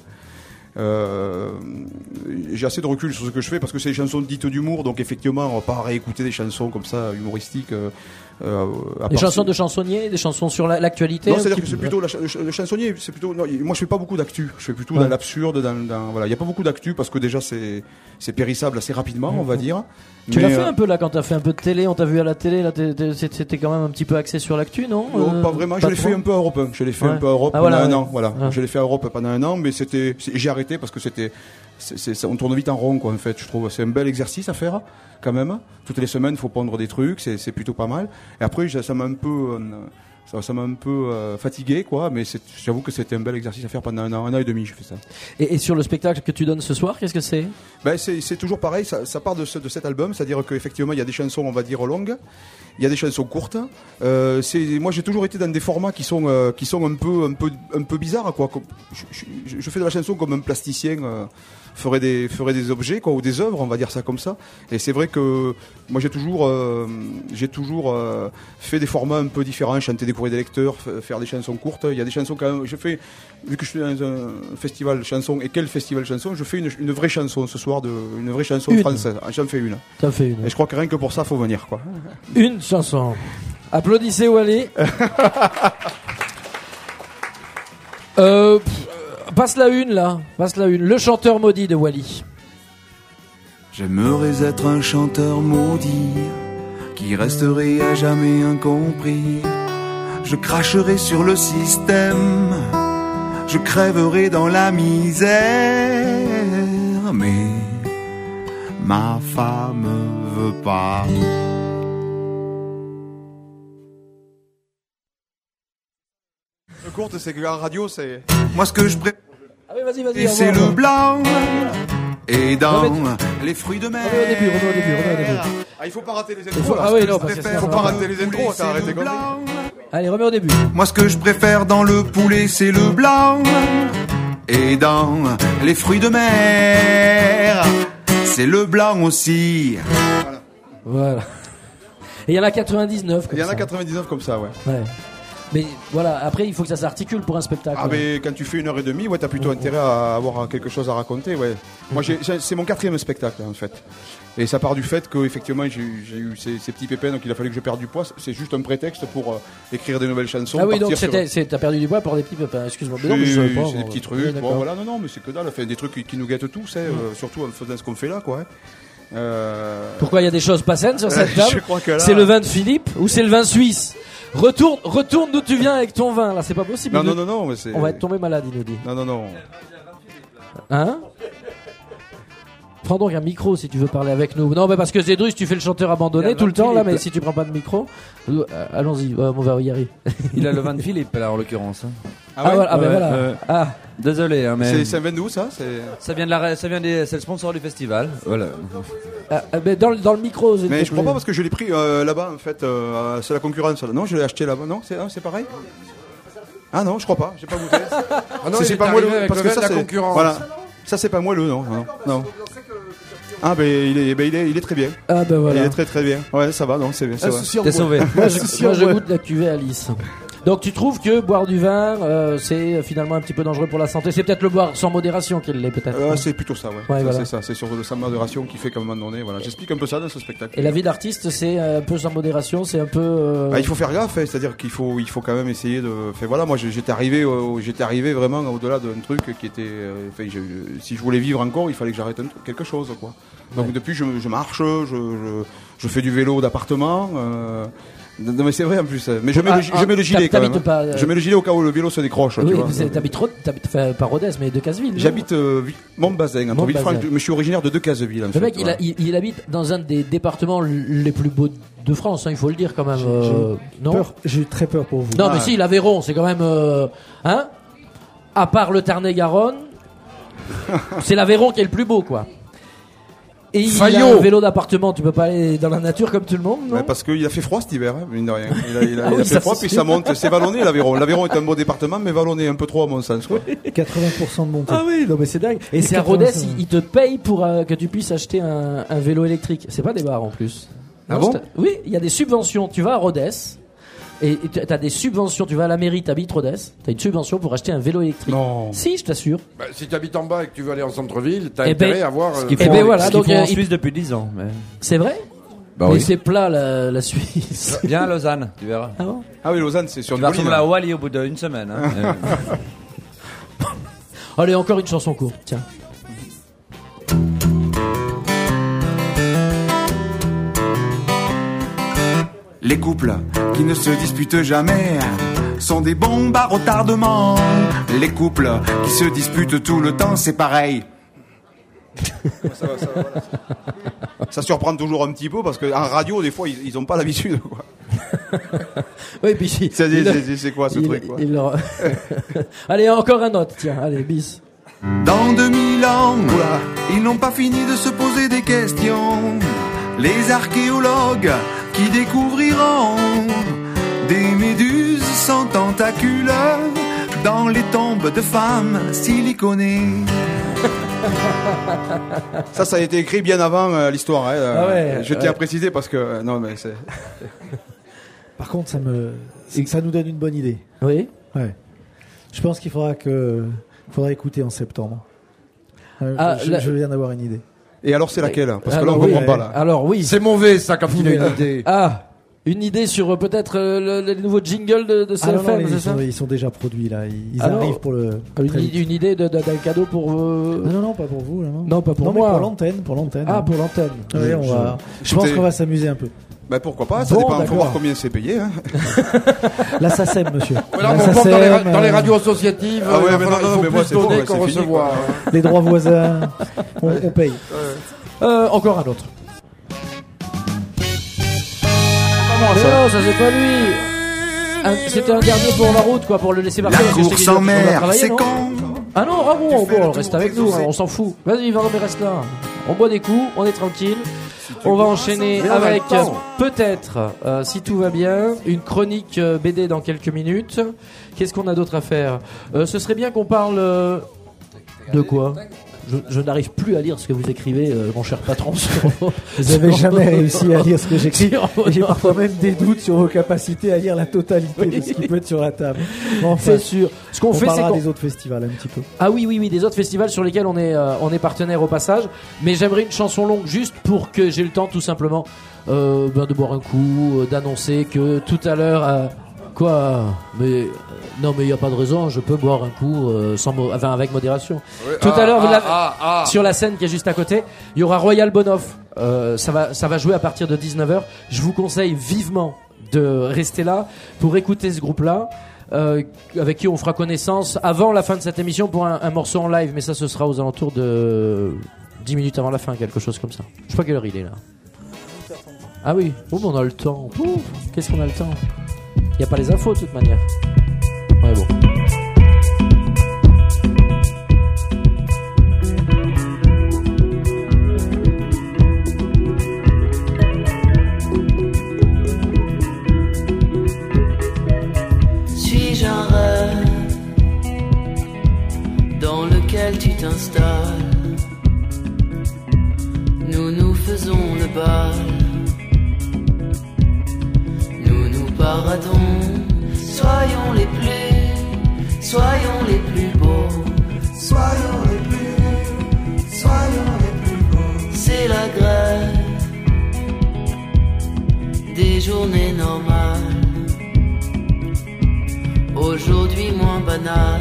Euh, j'ai assez de recul sur ce que je fais parce que c'est des chansons dites d'humour, donc effectivement, on va pas réécouter des chansons comme ça humoristiques. Euh, euh, à Des part- chansons de chansonniers, des chansons sur la- l'actualité. Non, un c'est-à-dire petit que c'est peu. plutôt la cha- le chansonnier, c'est plutôt. Non, moi, je fais pas beaucoup d'actu. Je fais plutôt Ouais. dans l'absurde, dans, dans- voilà. Il y a pas beaucoup d'actu parce que déjà c'est c'est périssable assez rapidement, on va dire. Tu Mais, l'as fait euh, un peu là quand t'as fait un peu de télé, on t'a vu à la télé, là t'es- t'es- c'était quand même un petit peu axé sur l'actu, non? Non, Euh, pas vraiment. Je l'ai trop fait un peu à Europe un. Je l'ai fait Ouais. un peu à Europe Ah, pendant voilà, un ouais. an. Voilà. Ah. Je l'ai fait à Europe pendant un an, mais c'était, c'est- j'ai arrêté parce que c'était, c'est, c'est- ça- on tourne vite en rond, quoi. En fait, je trouve. C'est un bel exercice à faire, quand même. Toutes les semaines, il faut pondre des trucs. C'est, c'est plutôt pas mal. Et après, ça m'a un peu, euh, ça, ça m'a un peu euh, fatigué, quoi. Mais c'est, j'avoue que c'était un bel exercice à faire pendant un an, un an et demi. Je fais ça. Et, et sur le spectacle que tu donnes ce soir, qu'est-ce que c'est? Ben c'est, c'est toujours pareil, ça, ça part de, ce, de cet album, c'est-à-dire qu'effectivement il y a des chansons, on va dire longues, il y a des chansons courtes. Euh, c'est, moi j'ai toujours été dans des formats qui sont, euh, qui sont un peu, un peu, un peu bizarres, quoi. Comme- Je, je- je fais de la chanson comme un plasticien euh, ferait des, ferait des objets, quoi, ou des œuvres, on va dire ça comme ça. Et c'est vrai que moi j'ai toujours, euh, j'ai toujours euh, fait des formats un peu différents, chanter des courriers des lecteurs, f- faire des chansons courtes. Il y a des chansons quand même. Je fais, vu que je suis dans un festival de chansons, et quel festival de chansons, je fais une, une vraie chanson ce soir, de, une vraie chanson Une. française. J'en fais une. T'en fais une. Et je crois que rien que pour ça, faut venir, quoi. Une chanson. Applaudissez Wally. euh, pff, passe la une là. Passe la une. Le chanteur maudit de Wally. J'aimerais être un chanteur maudit qui resterait à jamais incompris. Je cracherai sur le système, je crèverai dans la misère, mais ma femme veut pas. Le courte, c'est que la radio, c'est. Moi, ce que je préfère, Ah oui, vas-y, vas-y. c'est revoir. le blanc et dans Remets- les fruits de mer. Remets au début, remets au début, remets au début. Ah, il faut pas rater les Il intros. faut- là, ah ce oui, que non, je parce que préfère. sinon, Faut pas ça va. rater les intros, t'as arrêté comme ça. Allez, remets au début. Moi, ce que je préfère dans le poulet, c'est le blanc. Et dans les fruits de mer, c'est le blanc aussi. Voilà. Et il y en a quatre-vingt-dix-neuf. Comme Il y en a ça. quatre-vingt-dix-neuf comme ça, ouais. Ouais. Mais voilà, après il faut que ça s'articule pour un spectacle. Ah, mais quand tu fais une heure et demie, ouais, t'as plutôt intérêt à avoir quelque chose à raconter, ouais. Moi, j'ai, j'ai- c'est mon quatrième spectacle, en fait. Et ça part du fait que, effectivement, j'ai, j'ai eu ces, ces petits pépins, donc il a fallu que je perde du poids. C'est juste un prétexte pour euh, écrire des nouvelles chansons. Ah oui, partir donc sur- c'était, c'est- t'as perdu du poids pour des petits pépins. Excuse-moi. Mais non, mais je C'est, savais pas, c'est des moi. petits Ouais, trucs. d'accord. Bon, voilà, non, non, mais c'est que dalle. Enfin, des trucs qui, qui nous guettent tous, hein, euh, surtout en faisant ce qu'on fait là, quoi. hein. Euh... Pourquoi il y a des choses pas saines sur cette table? Je crois que là... C'est le vin de Philippe ou c'est le vin suisse? Retourne, retourne d'où tu viens avec ton vin, là, c'est pas possible. Non, non, non, non, mais c'est... On va être tombé malade, il nous dit. Non, non, non. Hein? Prends donc un micro si tu veux parler avec nous. Non, mais parce que Zédrus, tu fais le chanteur abandonné tout le temps, là, mais si tu prends pas de micro, euh, allons-y, euh, on va y arriver. Il a le vin de Philippe, là, en l'occurrence. Ah, ah, ouais voilà, ah, ben ouais, voilà. euh, ah. Désolé, hein, mais. C'est, ça vient d'où, ça? C'est... Ça vient de la, ça vient des, c'est le sponsor du festival. Voilà. Ah, mais dans, dans le micro, Zédrus. Mais je crois pas parce que je l'ai pris euh, là-bas, en fait, euh, c'est la concurrence. Là. Non, je l'ai acheté là-bas. Non, c'est, ah, c'est pareil? Ah non, je crois pas, j'ai pas goûté. Ah non, c'est, il c'est est pas moi le, avec parce le que vin ça, de la c'est, concurrence. voilà. Ça, c'est pas moi le, non, non, non. Ah ben il est, ben il est, il est très bien. Ah ben voilà. Il est très très bien. Ouais, ça va, non, c'est, c'est vrai. T'es sauvé. Moi, je, moi, je goûte la cuvée Alice. Donc tu trouves que boire du vin, euh, c'est finalement un petit peu dangereux pour la santé. C'est peut-être le boire sans modération qu'il l'est peut-être. Euh, c'est plutôt ça, ouais. ouais ça, voilà. C'est ça, c'est sur le sans modération qui fait qu'à un moment donné, voilà. J'explique un peu ça dans ce spectacle. Et la vie d'artiste, c'est un peu sans modération, c'est un peu. Euh... Bah, il faut faire gaffe, hein, c'est-à-dire qu'il faut, il faut quand même essayer de. Enfin, voilà, moi j'étais arrivé, euh, j'étais arrivé vraiment au-delà d'un truc qui était. Euh, enfin, je, si je voulais vivre encore, il fallait que j'arrête un truc, quelque chose, quoi. Donc ouais. Depuis, je, je marche, je, je, je fais du vélo d'appartement. Euh, Non mais c'est vrai en plus. Mais je mets, ah, le, je mets le gilet quand même. Pas, euh... Je mets le gilet au cas où le vélo se décroche. Oui, tu vois. T'habites, t'habites enfin, pas Rodez, mais Decazeville. J'habite euh, Montbazin, entre Villefranche, mais je suis originaire de Decazeville. En le fait, mec, voilà. il, a, il, il habite dans un des départements les plus beaux de France, hein, il faut le dire quand même. J'ai, euh, j'ai non peur, j'ai eu très peur pour vous. Non, ah, mais si, l'Aveyron, c'est quand même, euh, hein. À part le Tarn-et-Garonne, c'est l'Aveyron qui est le plus beau, quoi. Et il Fayot. a un vélo d'appartement, tu peux pas aller dans la nature comme tout le monde, non? Ouais, parce qu'il a fait froid cet hiver, hein, mine de rien. Il a, il a, ah il a oui, fait ça froid, puis ça monte. C'est vallonné l'Aveyron. L'Aveyron est un beau département, mais vallonné un peu trop à mon sens. Quoi. quatre-vingts pour cent de montée. Ah oui, non mais c'est dingue. Et, Et c'est à Rodez, il, il te paye pour euh, que tu puisses acheter un, un vélo électrique. C'est pas des bars en plus. Ah non, bon? Oui, il y a des subventions. Tu vas à Rodez. Et t'as des subventions, tu vas à la mairie, t'habites Rodez, t'as une subvention pour acheter un vélo électrique. Non. Si, je t'assure. Bah, si t'habites en bas et que tu veux aller en centre-ville, t'as eh intérêt ben, à avoir. Ce qu'ils euh, font, eh ben voilà, ce qu'ils donc, font euh, en Suisse depuis dix ans. Mais... C'est vrai? Bah mais oui. c'est plat la, la Suisse. Viens à Lausanne, tu verras. Ah bon? Ah oui, Lausanne, c'est sur tu une vas colline. retourner à Wally au bout d'une semaine. Hein. Allez, encore une chanson courte, tiens. Les couples qui ne se disputent jamais sont des bombes à retardement. Les couples qui se disputent tout le temps, c'est pareil. Ça, va, ça, va, voilà. Ça surprend toujours un petit peu parce qu'en radio, des fois, ils n'ont pas l'habitude. Quoi. Oui, puis si, c'est, il, c'est, c'est quoi ce il, truc quoi. Il leur... Allez, encore un autre, tiens, allez, bis. Dans deux mille ans, voilà, ils n'ont pas fini de se poser des questions. Les archéologues qui découvriront des méduses sans tentacules dans les tombes de femmes siliconées. Ça, ça a été écrit bien avant euh, l'histoire. Hein, ah ouais, je tiens ouais. à préciser parce que euh, non, mais c'est. Par contre, ça me, ça nous donne une bonne idée. Oui. Ouais. Je pense qu'il faudra que, faudra écouter en septembre. Euh, ah, je, la... je viens d'avoir une idée. Et alors, c'est laquelle? Parce que alors, là, on oui, comprend pas là. Alors oui. C'est mauvais ça quand il a une idée. Ah. Une idée sur euh, peut-être euh, le, le nouveau jingle de, de C F M, ah non, non, c'est ils, ça sont, ils sont déjà produits là. Ils alors, arrivent pour le. Une, une idée de, de, d'un cadeau pour. Euh... Non, non, non, pas pour vous. Là, non. non, pas pour non, moi. Mais pour l'antenne, pour l'antenne. Ah, pour l'antenne. Oui, on je, va. Je, je pense qu'on va s'amuser un peu. Bah pourquoi pas, ça bon, dépend, d'accord. faut voir combien c'est payé. Hein. La S A C E M, monsieur. Voilà, la on S A C E M, dans, les ra- euh... dans les radios associatives, ah ouais, euh, mais il non, non, faut mais plus moi, c'est donner bon, qu'en c'est fini, recevoir. quoi. Les droits voisins, on, on paye. Ouais. Euh, encore un autre. Comment mais ça non, ça c'est pas lui. Un, c'était un dernier pour la route, quoi, pour le laisser partir. La course en mer, c'est non con. Ah non, ah bon, bon, reste avec nous, hein, on s'en fout. Vas-y, va, mais reste là. On boit des coups, on est tranquille. On va enchaîner Mais on a avec le temps. peut-être, euh, si tout va bien, une chronique euh, B D dans quelques minutes. Qu'est-ce qu'on a d'autre à faire? euh, Ce serait bien qu'on parle euh, de quoi? Je, je n'arrive plus à lire ce que vous écrivez, euh, mon cher patron. Vous n'avez jamais réussi à lire ce que j'écris. Sur- J'ai parfois même des doutes sur vos capacités à lire la totalité de ce qui peut être sur la table. Bon, enfin, C'est sûr. Ce qu'on on fait, c'est parlera qu'on... des autres festivals un petit peu. Ah oui, oui, oui, des autres festivals sur lesquels on est, euh, on est partenaire au passage. Mais j'aimerais une chanson longue juste pour que j'ai le temps tout simplement euh, ben, de boire un coup, euh, d'annoncer que tout à l'heure, euh, Quoi? Mais euh, non, mais il y a pas de raison. Je peux boire un coup euh, sans, mo- enfin avec modération. Oui, Tout ah, à l'heure, vous ah, l'avez- ah, ah. sur la scène qui est juste à côté, il y aura Royal Bonoff. Euh, ça va, ça va jouer à partir de dix-neuf heures. Je vous conseille vivement de rester là pour écouter ce groupe-là. Euh, avec qui on fera connaissance avant la fin de cette émission pour un, un morceau en live, mais ça ce sera aux alentours de dix minutes avant la fin, quelque chose comme ça. Je sais pas quelle heure il est là. Ah oui, oh, mais on a le temps. Ouf, qu'est-ce qu'on a le temps? Il n'y a pas les infos de toute manière. Ouais, bon. Suis-je un rêve dans lequel tu t'installes? Nous nous faisons le bal, nous nous paradons. Soyons les plus, soyons les plus beaux, soyons les plus, soyons les plus beaux. C'est la grève des journées normales. Aujourd'hui moins banal.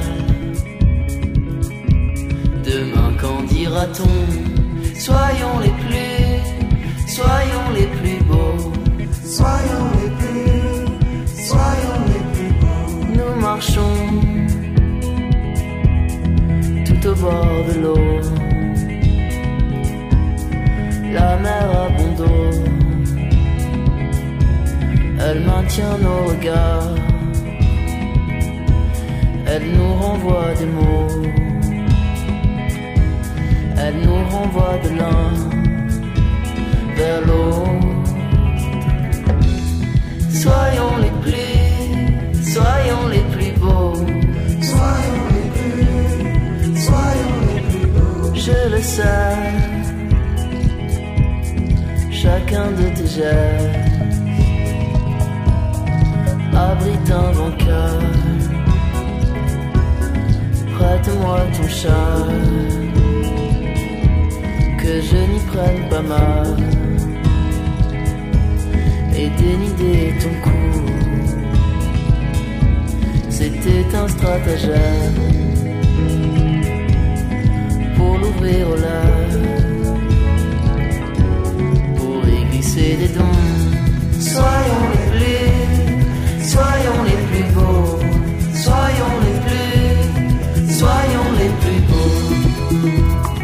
Demain qu'en dira-t-on? Soyons les plus, soyons les plus beaux, soyons les plus, soyons les plus beaux. Nous marchons tout au bord de l'eau, la mer à bon dos, elle maintient nos regards. Elle nous renvoie des mots, elle nous renvoie de l'un vers l'autre. Soyons les plus, soyons les plus beaux, soyons les plus, soyons les plus beaux. Je le sais, chacun de tes gestes abrite un vainqueur. Prête-moi ton châle, que je n'y prenne pas mal, et dénider ton cou. C'était un stratagème pour l'ouvrir au large, pour y glisser des dons. Soyons les plus, soyons les plus beaux, soyons les plus, soyons les plus beaux.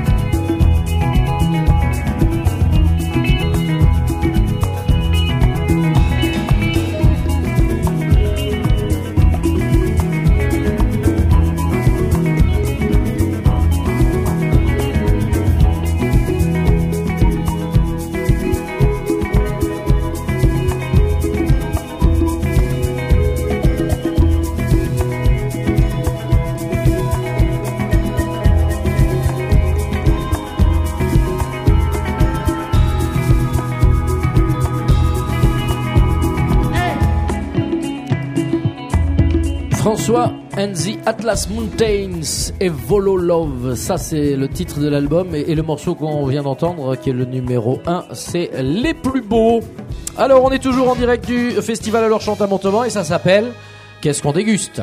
François and the Atlas Mountains et Volo Love, ça c'est le titre de l'album, et, et le morceau qu'on vient d'entendre qui est le numéro un, c'est Les Plus Beaux. Alors on est toujours en direct du festival Alors Chante à Montauban et ça s'appelle Qu'est-ce qu'on déguste?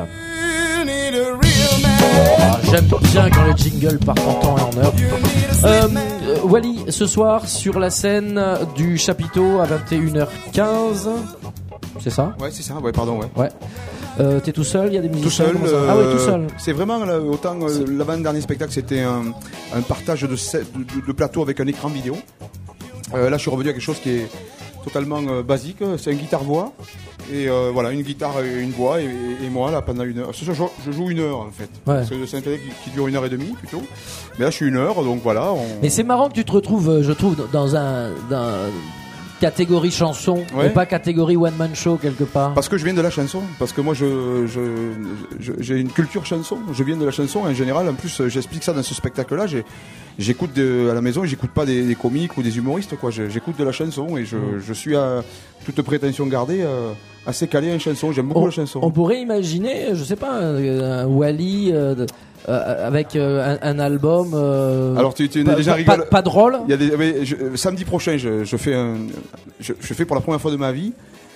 Ah, j'aime bien quand les jingles partent en temps et en heure. Euh, euh, Wally, ce soir sur la scène du chapiteau à vingt et une heures quinze, c'est ça? Ouais, c'est ça, ouais, pardon, ouais. Ouais. Euh, t'es tout seul, il y a des musiciens? Tout seul. Euh, ah ouais, tout seul. C'est vraiment, là, autant euh, l'avant-dernier spectacle, c'était un, un partage de, set, de, de plateau avec un écran vidéo. Euh, là, je suis revenu à quelque chose qui est totalement euh, basique. C'est un guitare-voix. Et euh, voilà, une guitare et une voix. Et, et, et moi, là, pendant une heure. Ce soir, je, je joue une heure, en fait. Ouais. C'est un spectacle qui, qui dure une heure et demie, plutôt. Mais là, je suis une heure, donc voilà. On... Mais c'est marrant que tu te retrouves, je trouve, dans un... Dans... catégorie chanson, ouais. Et pas catégorie one man show quelque part. Parce que je viens de la chanson, parce que moi je, je, je j'ai une culture chanson, je viens de la chanson en général. En plus j'explique ça dans ce spectacle là, j'ai, j'écoute de, à la maison et j'écoute pas des, des comiques ou des humoristes quoi, j'écoute de la chanson et je, mmh. je suis à toute prétention gardée euh, assez calé en chanson, j'aime beaucoup on, la chanson. On pourrait imaginer, je sais pas, un, un Wally euh, de, euh, avec euh, un, un album euh, alors tu, tu pas, déjà pas, rigole. Pas, pas drôle. Il y a des, mais je, samedi prochain je, je fais un, je, je fais pour la première fois de ma vie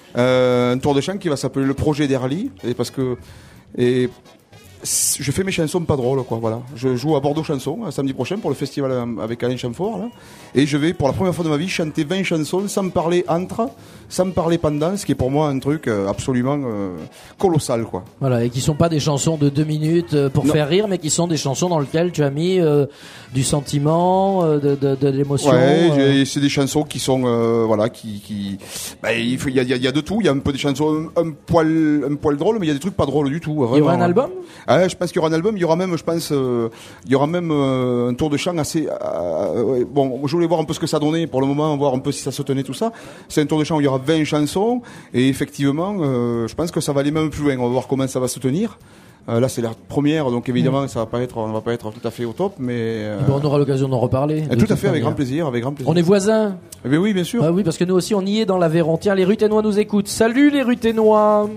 Euh, un tour de chant qui va s'appeler le projet d'Erly, et parce que et je fais mes chansons pas drôles, quoi. Voilà. Je joue à Bordeaux Chanson euh, samedi prochain pour le festival euh, avec Alain Chamfort, là, et je vais pour la première fois de ma vie chanter vingt chansons sans me parler entre, sans me parler pendant, ce qui est pour moi un truc euh, absolument euh, colossal, quoi. Voilà, et qui sont pas des chansons de deux minutes euh, pour Non. faire rire, mais qui sont des chansons dans lesquelles tu as mis euh, du sentiment, euh, de, de, de l'émotion. Ouais, euh. j'ai- c'est des chansons qui sont euh, voilà, qui qui bah, il faut il y a, il y a- il y a de tout, il y a un peu des chansons un, un poil un poil drôles, mais il y a des trucs pas drôles du tout. Il y Vraiment. aura un album? Ah, je pense qu'il y aura un album, il y aura même je pense euh, il y aura même euh, un tour de chant assez euh, ouais, bon, je voulais voir un peu ce que ça donnait pour le moment, voir un peu si ça se tenait tout ça. C'est un tour de chant où il y aura vingt chansons et effectivement euh, je pense que ça va aller même plus loin, on va voir comment ça va se tenir. Euh, là c'est la première, donc évidemment ça va pas être, on va pas être tout à fait au top, mais euh, Bon, on aura l'occasion d'en reparler. eh, de tout à toute fait, avec manière. grand plaisir, avec grand plaisir. On est voisins. Eh bien oui, bien sûr. Ah oui, parce que nous aussi, on y est dans l'Aveyron. Tiens, les Ruténois nous écoutent. Salut les Ruténois.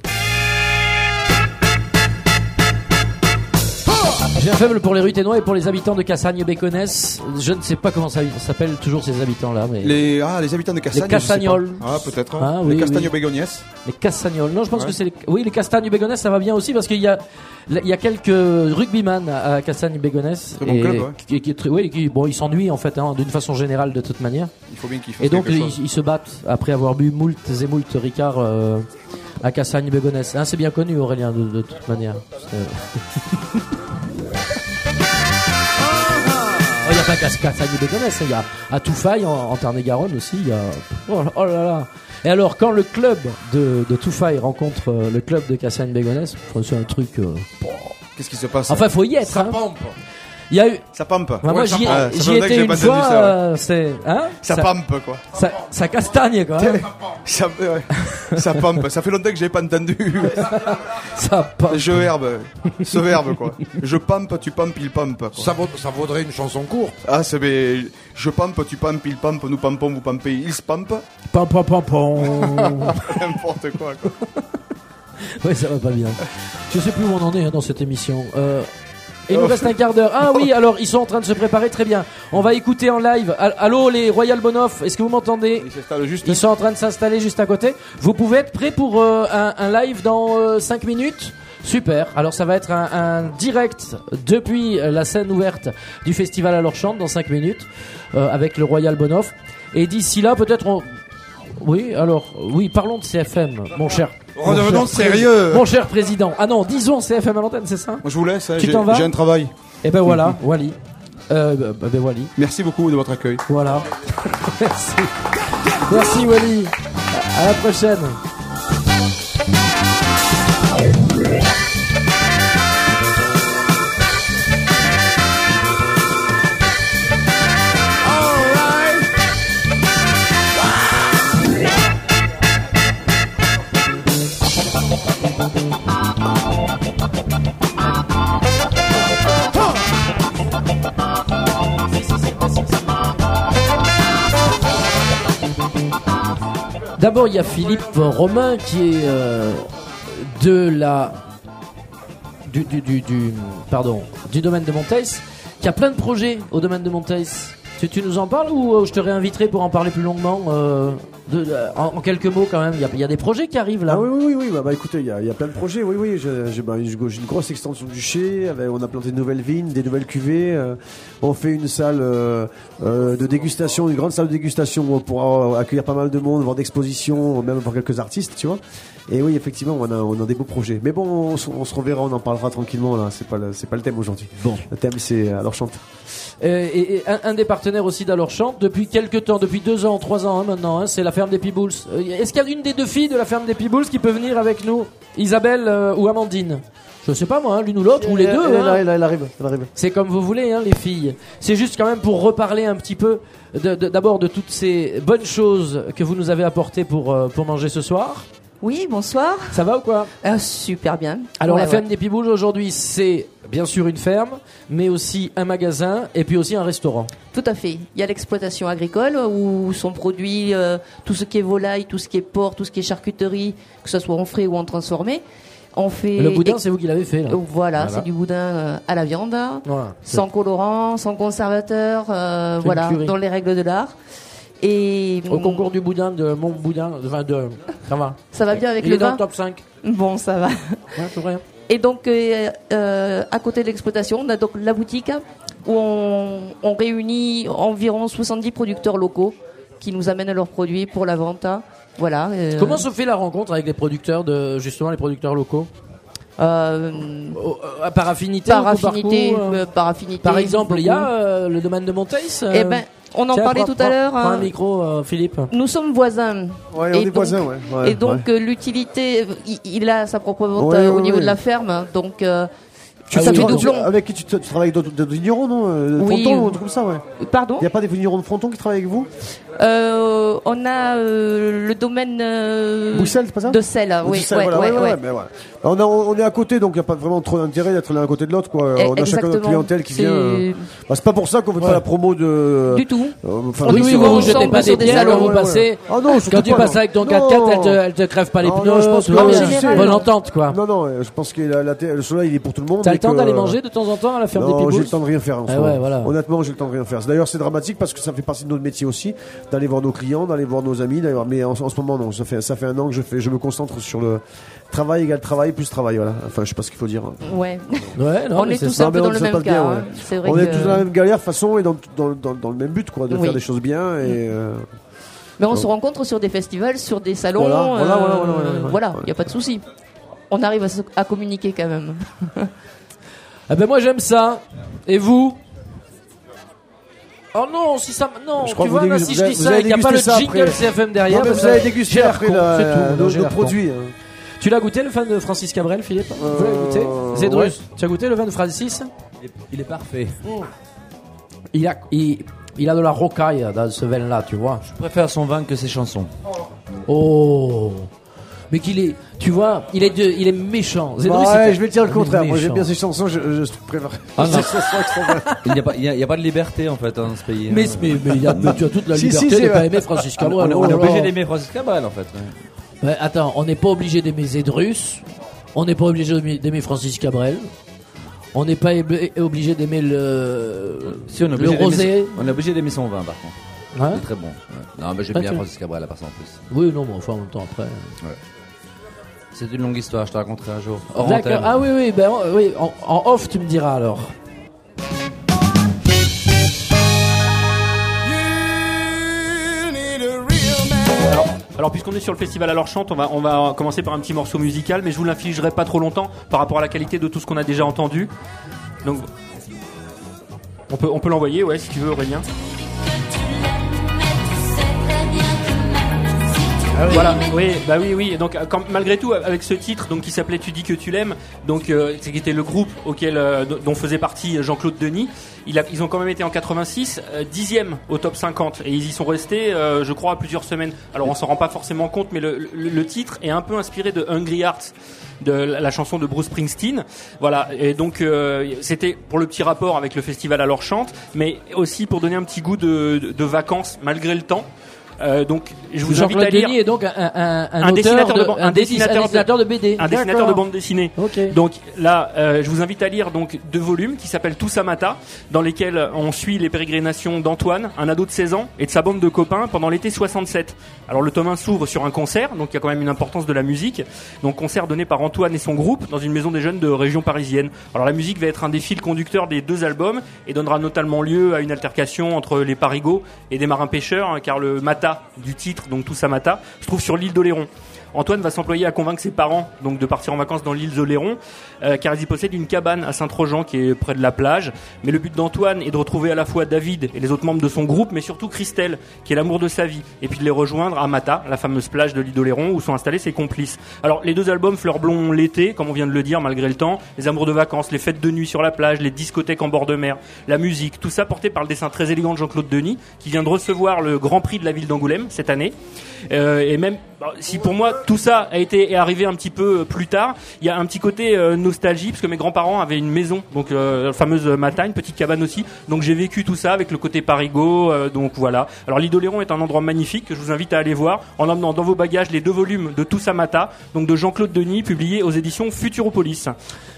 J'ai un faible pour les Ruténois et pour les habitants de Cassagne-Béconnesse. Je ne sais pas comment ça s'appelle toujours ces habitants-là, mais Les, ah, les habitants de Cassagne. Les Castagnols. je sais pas. Ah, peut-être. hein. Ah, les oui, Castagno-Bégonniès. les Castagnols. Non, je pense Ouais. que c'est les... oui, les Castagnes-Bégonesse, ça va bien aussi parce qu'il y a il y a quelques rugbyman à à Cassagne-Bégonesse. Très bon et club, ouais. qui, qui est très, oui, qui, bon, ils s'ennuient en fait, hein, d'une façon générale de toute manière. Il faut bien qu'ils fassent Et donc quelque ils, chose. ils se battent après avoir bu moult et moult Ricard euh, à Cassagne-Bégonesse. Hein, c'est bien connu, Aurélien, de, de toute manière. C'est- Il n'y a pas qu'à Cassagne-Bégonesse, il y a à Touffaille en, en Tarn-et-Garonne aussi. Il y a... oh, là- oh là là. Et alors, quand le club de, de Touffaille rencontre euh, le club de Cassagne-Bégonesse, enfin, c'est un truc. euh, Qu'est-ce qui se passe? Enfin, faut y être. Ça hein. pompe. Il y a eu. Ça pompe. Enfin, moi, Ouais, j'y, ça pompe. j'y Ça fait longtemps que étais j'ai une pas entendu fois. ça, ouais. euh, c'est hein Ça pompe, quoi. Ça, ça castagne, quoi. hein. Ça, ouais. Ça pompe. Ça fait longtemps que j'ai pas entendu. Ça pompe. Je verbe. Ce verbe, quoi. Je pompe, tu pompes, il pompe. quoi. Ça, vaut- ça vaudrait une chanson courte. Ah, c'est mais je pompe, tu pompes, il pompe, nous pompons, vous pompez, il se pompe. Pam, pam, pam, pam. N'importe quoi, quoi. Ouais, ça va pas bien. Je sais plus où on en est hein, dans cette émission. Euh, il nous reste un quart d'heure. Ah oui, alors ils sont en train de se préparer très bien. On va écouter en live. Al- Allô les Royal Bonoff, est-ce que vous m'entendez? Ils s'installent juste. Ils sont en train de s'installer juste à côté. Vous pouvez être prêts pour euh, un, un live dans cinq minutes? Super. Alors ça va être un, un direct depuis la scène ouverte du festival à Lorchante dans cinq minutes euh, avec le Royal Bonoff. Et d'ici là, peut-être on... Oui, alors, oui, parlons de C F M, mon cher. mon Redevenons cher sérieux. pré- Mon cher président. Ah non, disons C F M à l'antenne, c'est ça? Moi, je vous laisse. hein, Tu j'ai- t'en vas? J'ai un travail. Eh ben voilà, Wally. Euh, bah, bah, ben Wally. Merci beaucoup de votre accueil. Voilà. Merci. Merci Wally. À à la prochaine. D'abord, il y a Philippe Romain qui est euh, de la du, du, du, du- pardon du domaine de Monteils, qui a plein de projets au domaine de Monteils. Tu, tu nous en parles ou euh, je te réinviterai pour en parler plus longuement euh, de, de- en, en quelques mots quand même. Il y a, il y a des projets qui arrivent là. Ah oui, oui, oui, oui. Bah, bah, écoutez, il y, a- il y a plein de projets. Oui, oui. J'ai j'ai- bah, j'ai une grosse extension du chai. Avec, on a planté de nouvelles vignes, des nouvelles cuvées. euh, on fait une salle euh, euh, de dégustation, une grande salle de dégustation pour euh, accueillir pas mal de monde, voir d'expositions, même pour quelques artistes, tu vois. Et oui, effectivement, on a, on a des beaux projets. Mais bon, on, se- on se reverra, on en parlera tranquillement là. C'est pas le, c'est pas le thème aujourd'hui. Bon. Le thème, c'est alors chante. Euh, et, et un, un des partenaires aussi d'Alorchante depuis quelques temps, depuis deux ans, trois ans hein, maintenant, hein, c'est la ferme des Pibouls. Euh, Est-ce qu'il y a une des deux filles de la ferme des Pibouls qui peut venir avec nous, Isabelle euh, ou Amandine? Je sais pas moi, hein, l'une ou l'autre, ou les Elle- deux. elle, hein. elle, elle arrive, elle arrive. C'est comme vous voulez, hein, les filles. C'est juste quand même pour reparler un petit peu de- de- d'abord de, toutes ces bonnes choses que vous nous avez apportées pour, euh, pour manger ce soir. Oui, bonsoir. Ça va ou quoi? Ah, super bien. Alors Ouais, la ferme ouais. des Pibouls aujourd'hui, c'est bien sûr une ferme, mais aussi un magasin et puis aussi un restaurant. Tout à fait. Il y a l'exploitation agricole où sont produits euh, tout ce qui est volaille, tout ce qui est porc, tout ce qui est charcuterie, que ce soit en frais ou en transformé. On fait Le boudin, et- c'est vous qui l'avez fait là. Euh, Voilà, Voilà. c'est du boudin euh, à la viande, Voilà. sans colorant, sans conservateur, euh, C'est une voilà, curie. dans les règles de l'art. Et Au concours du boudin, de mon boudin, enfin de, ça va. Ça va bien avec Il le est dans vin le top cinq. Bon, ça va. Ouais, c'est vrai. Et donc, euh, euh, à côté de l'exploitation, on a donc la boutique où on, on réunit environ soixante-dix producteurs locaux qui nous amènent leurs produits pour la vente. Voilà. euh, Comment se fait la rencontre avec les producteurs de, justement les producteurs locaux? euh, Euh, par affinité Par ou coup affinité, parcours, euh euh, par affinité. Par exemple, il y a beaucoup. euh, le domaine de Monteils. euh, Eh ben, on en tiens, parlait prends- tout à l'heure. Prends, prends hein. un micro, euh, Philippe. Nous sommes voisins. Ouais, on Et est donc- voisins, ouais. Ouais, et donc ouais. euh, l'utilité, il, il a sa propre vente Ouais, euh, au ouais, niveau ouais. de la ferme, donc euh, Tu, ça tu- fait tu- doublon. avec qui tu, tu travailles avec d'autres d'autres vignerons, non euh, Oui. Fronton ou un truc comme ça, ouais. Pardon Il n'y a pas des vignerons de Fronton qui travaillent avec vous Euh, on a euh, le domaine euh, Boussel, c'est pas ça de sel, oui. Boussel, ouais, voilà, ouais, ouais, ouais, ouais. ouais, mais voilà. On, a- on est à côté, donc il n'y a pas vraiment trop d'intérêt d'être l'un à côté de l'autre, quoi. Eh, On a chacun notre exactement. clientèle qui C'est- vient. euh, bah, c'est pas pour ça qu'on fait Ouais. pas la promo de. Du tout. Euh, enfin, Oui, de- oui, souvent vous vous jetez ensemble pas sur des des pierres salons. quand vous Ouais, ouais, passez. ouais. Ah non, surtout Quand tu pas, passes non. avec ton Non. quatre quatre, elle te, elle te crève pas les Ah, pneus. non, Je pense que non, oui, mais hein. tu sais, Bonne non. entente, quoi. Non, non, euh, je pense que la, la terre- le soleil il est pour tout le monde. T'as et le temps que- d'aller manger de temps en temps à la ferme des Non, Pibouls? j'ai le temps de rien faire. En Ah ce moment. ouais, voilà. Honnêtement, j'ai le temps de rien faire. D'ailleurs, c'est dramatique parce que ça fait partie de notre métier aussi, d'aller voir nos clients, d'aller voir nos amis. D'ailleurs, mais en, en ce moment, non. Ça fait ça fait un an que je fais, je me concentre sur le travail égal travail plus travail. Voilà. Enfin, je sais pas ce qu'il faut dire. Ouais. Ouais, non, On mais est c'est tous ça. un peu mais dans on le se même passe cas. bien, hein. ouais. C'est vrai On que... est tous dans la même galère, de toute façon, et dans, dans, dans, dans le même but, quoi, de Oui. faire des choses bien. Et euh, Mais on Donc. se rencontre sur des festivals, sur des salons. Voilà, voilà, euh, voilà, voilà, voilà, voilà. Voilà, il n'y a pas de souci. On arrive à, se- à communiquer quand même. Ah ben moi j'aime ça. Et vous? Oh non, si ça, non, Je crois tu que vois, vous là, dégustez- si vous je avez- dis vous ça avez et qu'il n'y a pas le dégusté ça jingle après. C F M derrière, Non, mais ben vous ça- avez dégusté j'ai l'air après con, la- c'est tout. nos- j'ai nos l'air produits, con. hein. Tu l'as goûté le vin de Francis Cabrel, Philippe? Vous l'avez goûté? Zedrus, ouais. tu as goûté le vin de Francis? Il est, il est parfait. Il a, il, il a de la rocaille dans ce vin-là, tu vois. Je préfère son vin que ses chansons. Oh, mais qu'il est, tu vois, il est, de, il est méchant. Zedrus, Bah, c'est- ouais, je vais te dire le il est contraire. Moi, j'aime méchant. bien ces chansons. Je, je préfère. Ah, non. ces chansons extraordinaires. Il n'y a, pas- il y a- il y a pas de liberté en fait dans ce pays. Mais, hein. mais, mais, il y a- mais tu as toute la Si, liberté si, c'est de pas vrai. aimer Francis On, on- Cabrel. on oh est là obligé là. d'aimer Francis Cabrel en fait. ouais. Ouais, attends, on n'est pas obligé d'aimer Zedrus, on n'est pas obligé d'aimer- d'aimer Francis Cabrel, on n'est pas aimé- obligé d'aimer le, Si, on est le obligé d'aimer rosé. son- on est obligé d'aimer son vin par contre. Hein Il est très bon. ouais. Non, mais j'aime Ah, bien tu- Francis Cabrel à part ça en plus. Oui, non, mais enfin en même temps après. C'est une longue histoire, je te raconterai un jour. Hors D'accord, antenne. ah oui, oui, ben, en- oui en, en off tu me diras alors. Alors, alors, puisqu'on est sur le festival Alors Chante, on va, on va commencer par un petit morceau musical, mais je vous l'infligerai pas trop longtemps par rapport à la qualité de tout ce qu'on a déjà entendu. Donc, on peut, on peut l'envoyer, ouais, si tu veux, Aurélien. Voilà, oui, bah oui, oui. Donc, euh, quand, malgré tout, avec ce titre, donc qui s'appelait "Tu dis que tu l'aimes", donc euh, c'est qui était le groupe auquel euh, dont faisait partie Jean-Claude Denis. Il a, ils ont quand même été en quatre-vingt-six euh, dixième au top cinquante et ils y sont restés, euh, je crois, plusieurs semaines. Alors on s'en rend pas forcément compte, mais le, le, le titre est un peu inspiré de Hungry Hearts, de la, la chanson de Bruce Springsteen. Voilà, et donc euh, c'était pour le petit rapport avec le festival Alors Chante, mais aussi pour donner un petit goût de, de, de vacances malgré le temps. Euh, donc, je vous invite à Jean-Claude lire. Denis est donc un, un, un, un auteur dessinateur de, de, ban- un, un dessin- dessinateur, un dessinateur de, B D. un dessinateur D'accord. de bande dessinée. Ok. Donc là, euh, je vous invite à lire donc deux volumes qui s'appellent Tous à Mata, dans lesquels on suit les pérégrinations d'Antoine, un ado de seize ans, et de sa bande de copains pendant l'été soixante-sept. Alors le tome un s'ouvre sur un concert, donc il y a quand même une importance de la musique. Donc concert donné par Antoine et son groupe dans une maison des jeunes de région parisienne. Alors la musique va être un des fils conducteurs des deux albums et donnera notamment lieu à une altercation entre les parigots et des marins pêcheurs, hein, car le Mata du titre, donc Tous à Mata, se trouve sur l'île d'Oléron. Antoine va s'employer à convaincre ses parents donc de partir en vacances dans l'île d'Oléron, euh, car ils y possèdent une cabane à Saint-Trojan qui est près de la plage. Mais le but d'Antoine est de retrouver à la fois David et les autres membres de son groupe, mais surtout Christelle, qui est l'amour de sa vie, et puis de les rejoindre à Mata, la fameuse plage de l'île d'Oléron où sont installés ses complices. Alors les deux albums Fleur Blond l'été, comme on vient de le dire malgré le temps, les amours de vacances, les fêtes de nuit sur la plage, les discothèques en bord de mer, la musique, tout ça porté par le dessin très élégant de Jean-Claude Denis, qui vient de recevoir le Grand Prix de la ville d'Angoulême cette année. Euh, et même bah, si pour moi tout ça a été est arrivé un petit peu plus tard, il y a un petit côté euh, nostalgie parce que mes grands-parents avaient une maison, donc euh, la fameuse Mata, une petite cabane aussi. Donc j'ai vécu tout ça avec le côté parigot. Euh, donc voilà. Alors l'île d'Oléron est un endroit magnifique que je vous invite à aller voir en emmenant dans vos bagages les deux volumes de Tous à Mata, donc de Jean-Claude Denis, publiés aux éditions Futuropolis.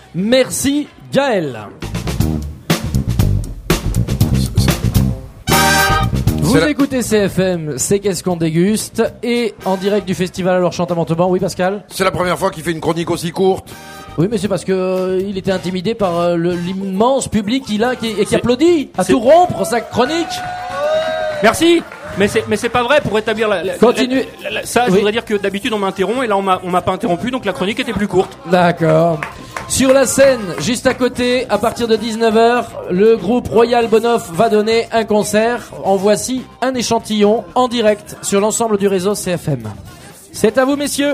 Merci Gaël. Vous écoutez C F M, c'est Qu'est-ce qu'on déguste, et en direct du festival Alors Chante à Montauban. Oui, Pascal? C'est la première fois qu'il fait une chronique aussi courte. Oui, mais c'est parce que euh, il était intimidé par euh, le- l'immense public qu'il a qui, et qui applaudit à c'est- tout rompre sa chronique. Merci. Mais c'est mais c'est pas vrai, pour rétablir la, la- Continuez. la- la- ça je Oui. voudrais dire que d'habitude on m'interrompt et là on m'a on m'a pas interrompu, donc la chronique était plus courte. D'accord. Sur la scène, juste à côté, à partir de dix-neuf heures, le groupe Royal Bonoff va donner un concert. En voici un échantillon en direct sur l'ensemble du réseau C F M. C'est à vous, messieurs.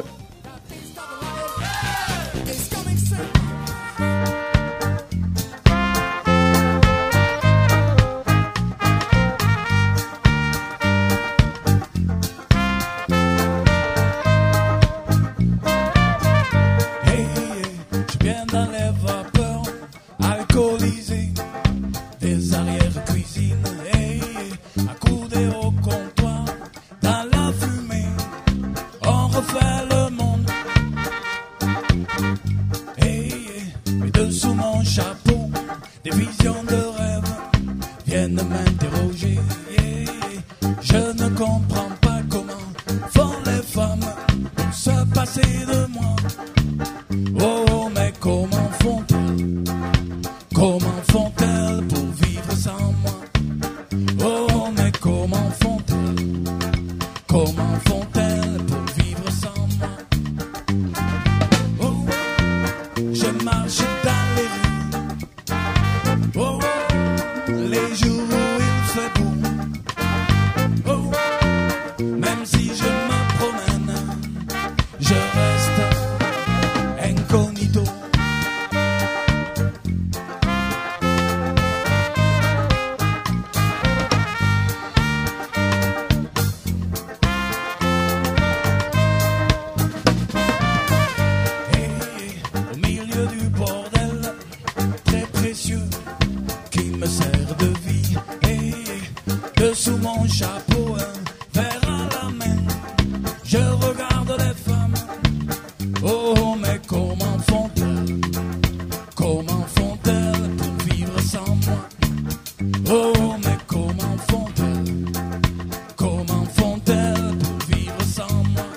Je viens dans les vapeurs alcoolisées des arrière-cuisines, hey, accoudés au comptoir, dans la fumée, on refait le monde. Hey, et dessous mon chapeau, des visions de rêve viennent m'interroger. Yeah, je ne comprends pas comment font les femmes pour se passer de moi. Oh, mais comment font-elles? Comment font-elles pour vivre sans moi? Oh, mais comment font-elles? Comment font-elles pour vivre sans moi? Oh, je marche dans les rues. Oh, les jours où il fait beau. Oh, même si je me promène, je reste incognito. Hey, au milieu du bordel très précieux qui me sert de vie. Hey, dessous mon chapeau, un verre à la main, je regarde les femmes. Oh, mais comment font-elles? Comment font-elles pour vivre sans moi? Oh, mais comment font-elles? Comment font-elles pour vivre sans moi?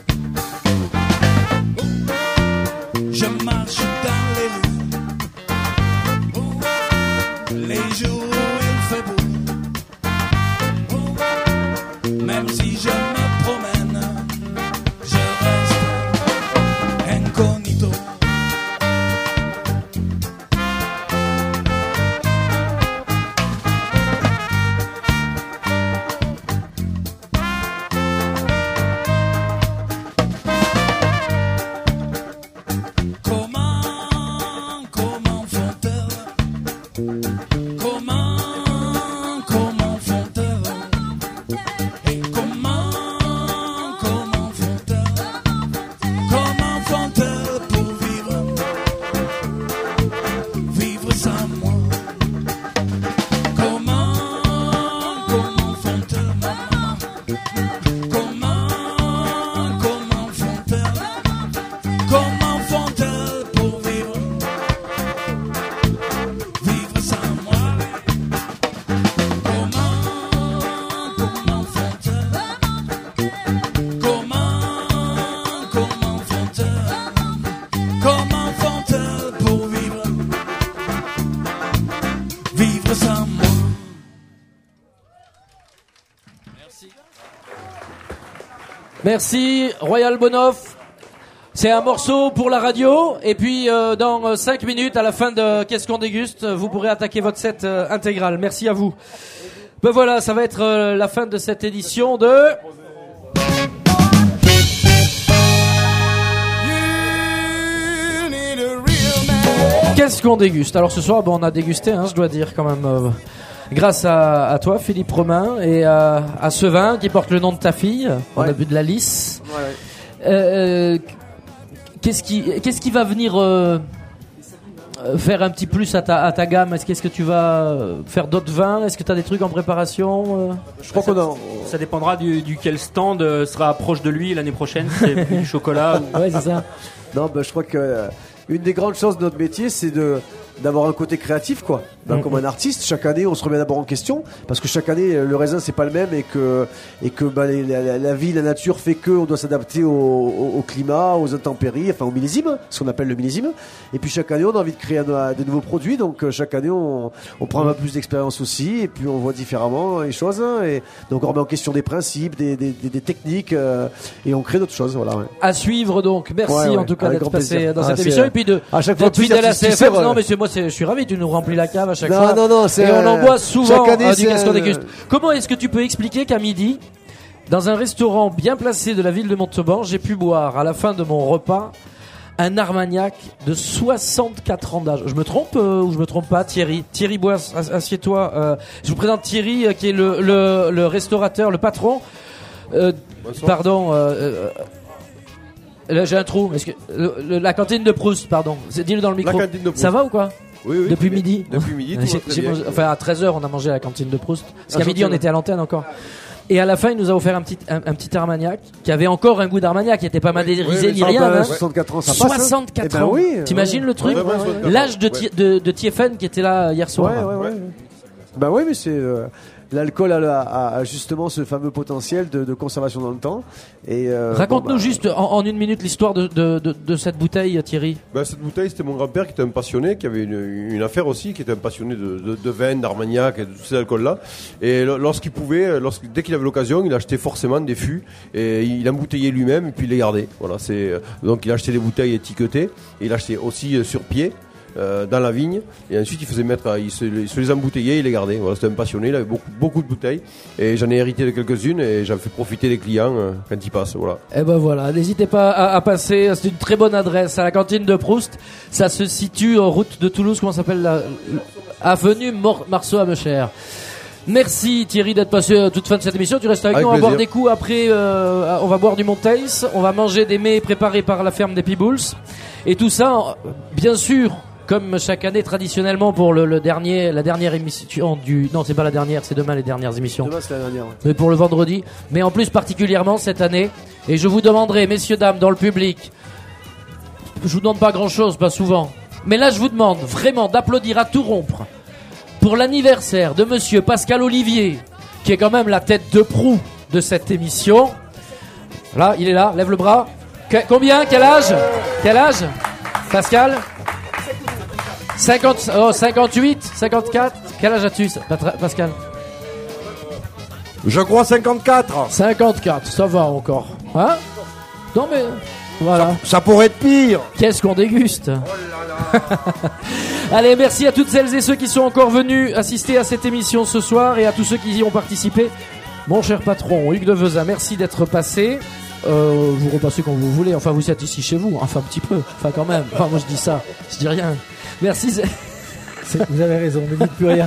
Oh, je marche dans les rues. Oh, les jours où il fait beau. Oh, même si je me promène, je reste incognito. Comment, comment font-elles? Comment, comment font-elles? Et comment, comment font-elles? Comment font-elles pour vivre, vivre sans moi? Comment, comment font-elles, maman? Comment, comment font-elles? Comment font-elles pour vivre, vivre sans moi? Comment, comment font-elles? Comment, comment font-elles? Comment font-elles pour vivre, vivre sans moi? Merci, Royal Bonoff. C'est un morceau pour la radio. Et puis, euh, dans cinq minutes, à la fin de Qu'est-ce qu'on déguste, vous pourrez attaquer votre set euh, intégral. Merci à vous. Ben voilà, ça va être euh, la fin de cette édition de... Qu'est-ce qu'on déguste? Alors ce soir, bon, on a dégusté, hein, je dois dire quand même, euh, grâce à, à toi, Philippe Romain, et à, à ce vin qui porte le nom de ta fille. On a bu de la Lys. Ouais, ouais. Euh, qu'est-ce qui, qu'est-ce qui va venir euh, euh, faire un petit plus à ta, à ta gamme? Est-ce qu'est-ce que tu vas euh, faire d'autres vins? Est-ce que tu as des trucs en préparation? euh Je crois qu'on a. Ça dépendra du, duquel stand euh, sera proche de lui l'année prochaine. C'est du chocolat. Ou... Ouais, c'est ça. Non, bah, je crois que euh, une des grandes chances de notre métier, c'est de d'avoir un côté créatif, quoi. Ben, Mm-hmm. comme un artiste, chaque année, on se remet d'abord en question, parce que chaque année, le raisin, c'est pas le même, et que, et que ben, les- la, la, la vie, la nature fait que on doit s'adapter au, au, au climat, aux intempéries, enfin au millésime, ce qu'on appelle le millésime. Et puis chaque année, on a envie de créer un- de nouveaux produits, donc euh, chaque année, on, on prend un peu plus d'expérience aussi, et puis on voit différemment les choses, hein, et donc on remet en question des principes, des, des, des, des techniques, euh, et on crée d'autres choses, voilà. Ouais. À suivre donc. Merci Ouais, ouais, en tout cas avec d'être grand passé plaisir. dans Ah, cette c'est, émission euh, et puis de à chaque fois d'être plus fidèle à artistique, C F M. c'est vrai. Non monsieur, moi c'est- je suis ravi, tu nous remplis la cave à chaque Non, fois. non, non, c'est, et on en euh, boit souvent chaque année, hein, du c'est, Gaston euh, Déguste. Comment est-ce que tu peux expliquer qu'à midi, dans un restaurant bien placé de la ville de Montauban, j'ai pu boire à la fin de mon repas un Armagnac de soixante-quatre ans d'âge. Je me trompe euh, ou je me trompe pas, Thierry? Thierry Boisse, ass- assieds-toi. Euh, je vous présente Thierry euh, qui est le, le, le restaurateur, le patron. Euh, pardon. Euh, euh, là j'ai un trou. Est-ce que le- le- la cantine de Proust, pardon. C'est- Dis-le dans le micro. La cantine de Proust. Ça va ou quoi? Oui, oui. Depuis très midi. bien. Depuis midi, tout va J'ai- très j'ai bien. mangé- enfin à treize heures on a mangé à la cantine de Proust. Parce qu'à Ah, midi on gentil, était à l'antenne encore. Et à la fin, il nous a offert un petit, un, un petit Armagnac qui avait encore un goût d'Armagnac, qui était pas madérisé oui, ni oui, rien. ah bah, hein. soixante-quatre ans, ça passe, hein. soixante-quatre Eh ben ans. oui, T'imagines ouais. le truc? Ouais, ouais, ouais. L'âge de, Ouais. Thi- de, de Thieffen qui était là hier soir. Ouais, ouais, ouais. Bah oui, mais c'est euh, l'alcool a, a- a justement ce fameux potentiel de, de conservation dans le temps. Et euh, Raconte-nous bah, bon, juste en, en une minute l'histoire de, de, de, de cette bouteille, Thierry. Ben, cette bouteille, c'était mon grand-père qui était un passionné, qui avait une, une affaire aussi, qui était un passionné de, de, de vin, d'armagnac et de tous ces alcools-là. Et lo- lorsqu'il pouvait, lorsque, dès qu'il avait l'occasion, il achetait forcément des fûts et il embouteillait lui-même et puis il les gardait. Voilà, c'est, donc il achetait des bouteilles étiquetées et il achetait aussi euh, sur pied. Euh, dans la vigne et ensuite il faisait mettre il se, il se les embouteillait, il les gardait. Voilà, c'était un passionné, il avait beaucoup, beaucoup de bouteilles et j'en ai hérité de quelques-unes et j'en fais profiter les clients euh, quand ils passent. Voilà. Eh ben voilà, n'hésitez pas à, à passer, c'est une très bonne adresse à la cantine de Proust. Ça se situe en route de Toulouse, comment s'appelle la avenue Mor- Marceau à Meuchère. Merci Thierry d'être passé à toute fin de cette émission. Tu restes avec, Avec nous, on va plaisir. boire des coups après, euh, on va boire du Montaïs, on va manger des mets préparés par la ferme des Peebles. Et tout ça, en- bien sûr, comme chaque année traditionnellement pour le, le dernier, la dernière émission du, non c'est pas la dernière, c'est demain les dernières émissions. Demain, c'est la dernière. Ouais. Mais pour le vendredi, mais en plus particulièrement cette année. Et je vous demanderai, messieurs, dames, dans le public, je vous demande pas grand chose, pas souvent, mais là je vous demande vraiment d'applaudir à tout rompre pour l'anniversaire de monsieur Pascal Olivier, qui est quand même la tête de proue de cette émission. Là, il est là, lève le bras. Que- combien? Quel âge? Quel âge? Pascal? cinquante, oh, cinquante-huit, cinquante-quatre. Quel âge as-tu, Patra- Pascal? Je crois cinquante-quatre. cinquante-quatre, ça va encore. Hein? Non mais voilà. Ça, ça pourrait être pire. Qu'est-ce qu'on déguste? Allez, merci à toutes celles et ceux qui sont encore venus assister à cette émission ce soir et à tous ceux qui y ont participé. Mon cher patron, Hugues de Vezin, merci d'être passé. Euh, vous repassez quand vous voulez. Enfin, vous êtes ici chez vous. Enfin, un petit peu. Enfin, quand même. Enfin, moi, je dis ça. Je dis rien. Merci. Z- C'est- Vous avez raison, ne dites plus rien.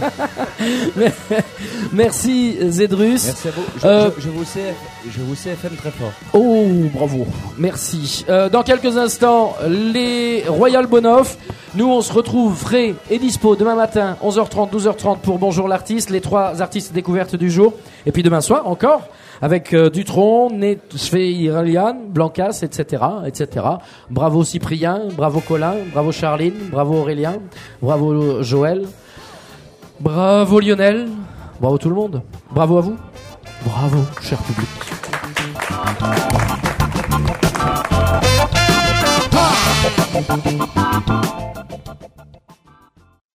Merci Zedrus. Merci à vous. Je, Euh, je, je vous sais, je vous C F M très fort. Oh, bravo. Merci. Euh, dans quelques instants, les Royal Bonoff. Nous, on se retrouve frais et dispo demain matin, onze heures trente, douze heures trente pour Bonjour l'artiste, les trois artistes découvertes du jour. Et puis demain soir, encore, avec euh, Dutronc, Sveiralian, Blancas, et cetera, et cetera. Bravo Cyprien, bravo Colin, bravo Charline, bravo Aurélien, bravo Joël, bravo Lionel, bravo tout le monde. Bravo à vous. Bravo, cher public. Ha!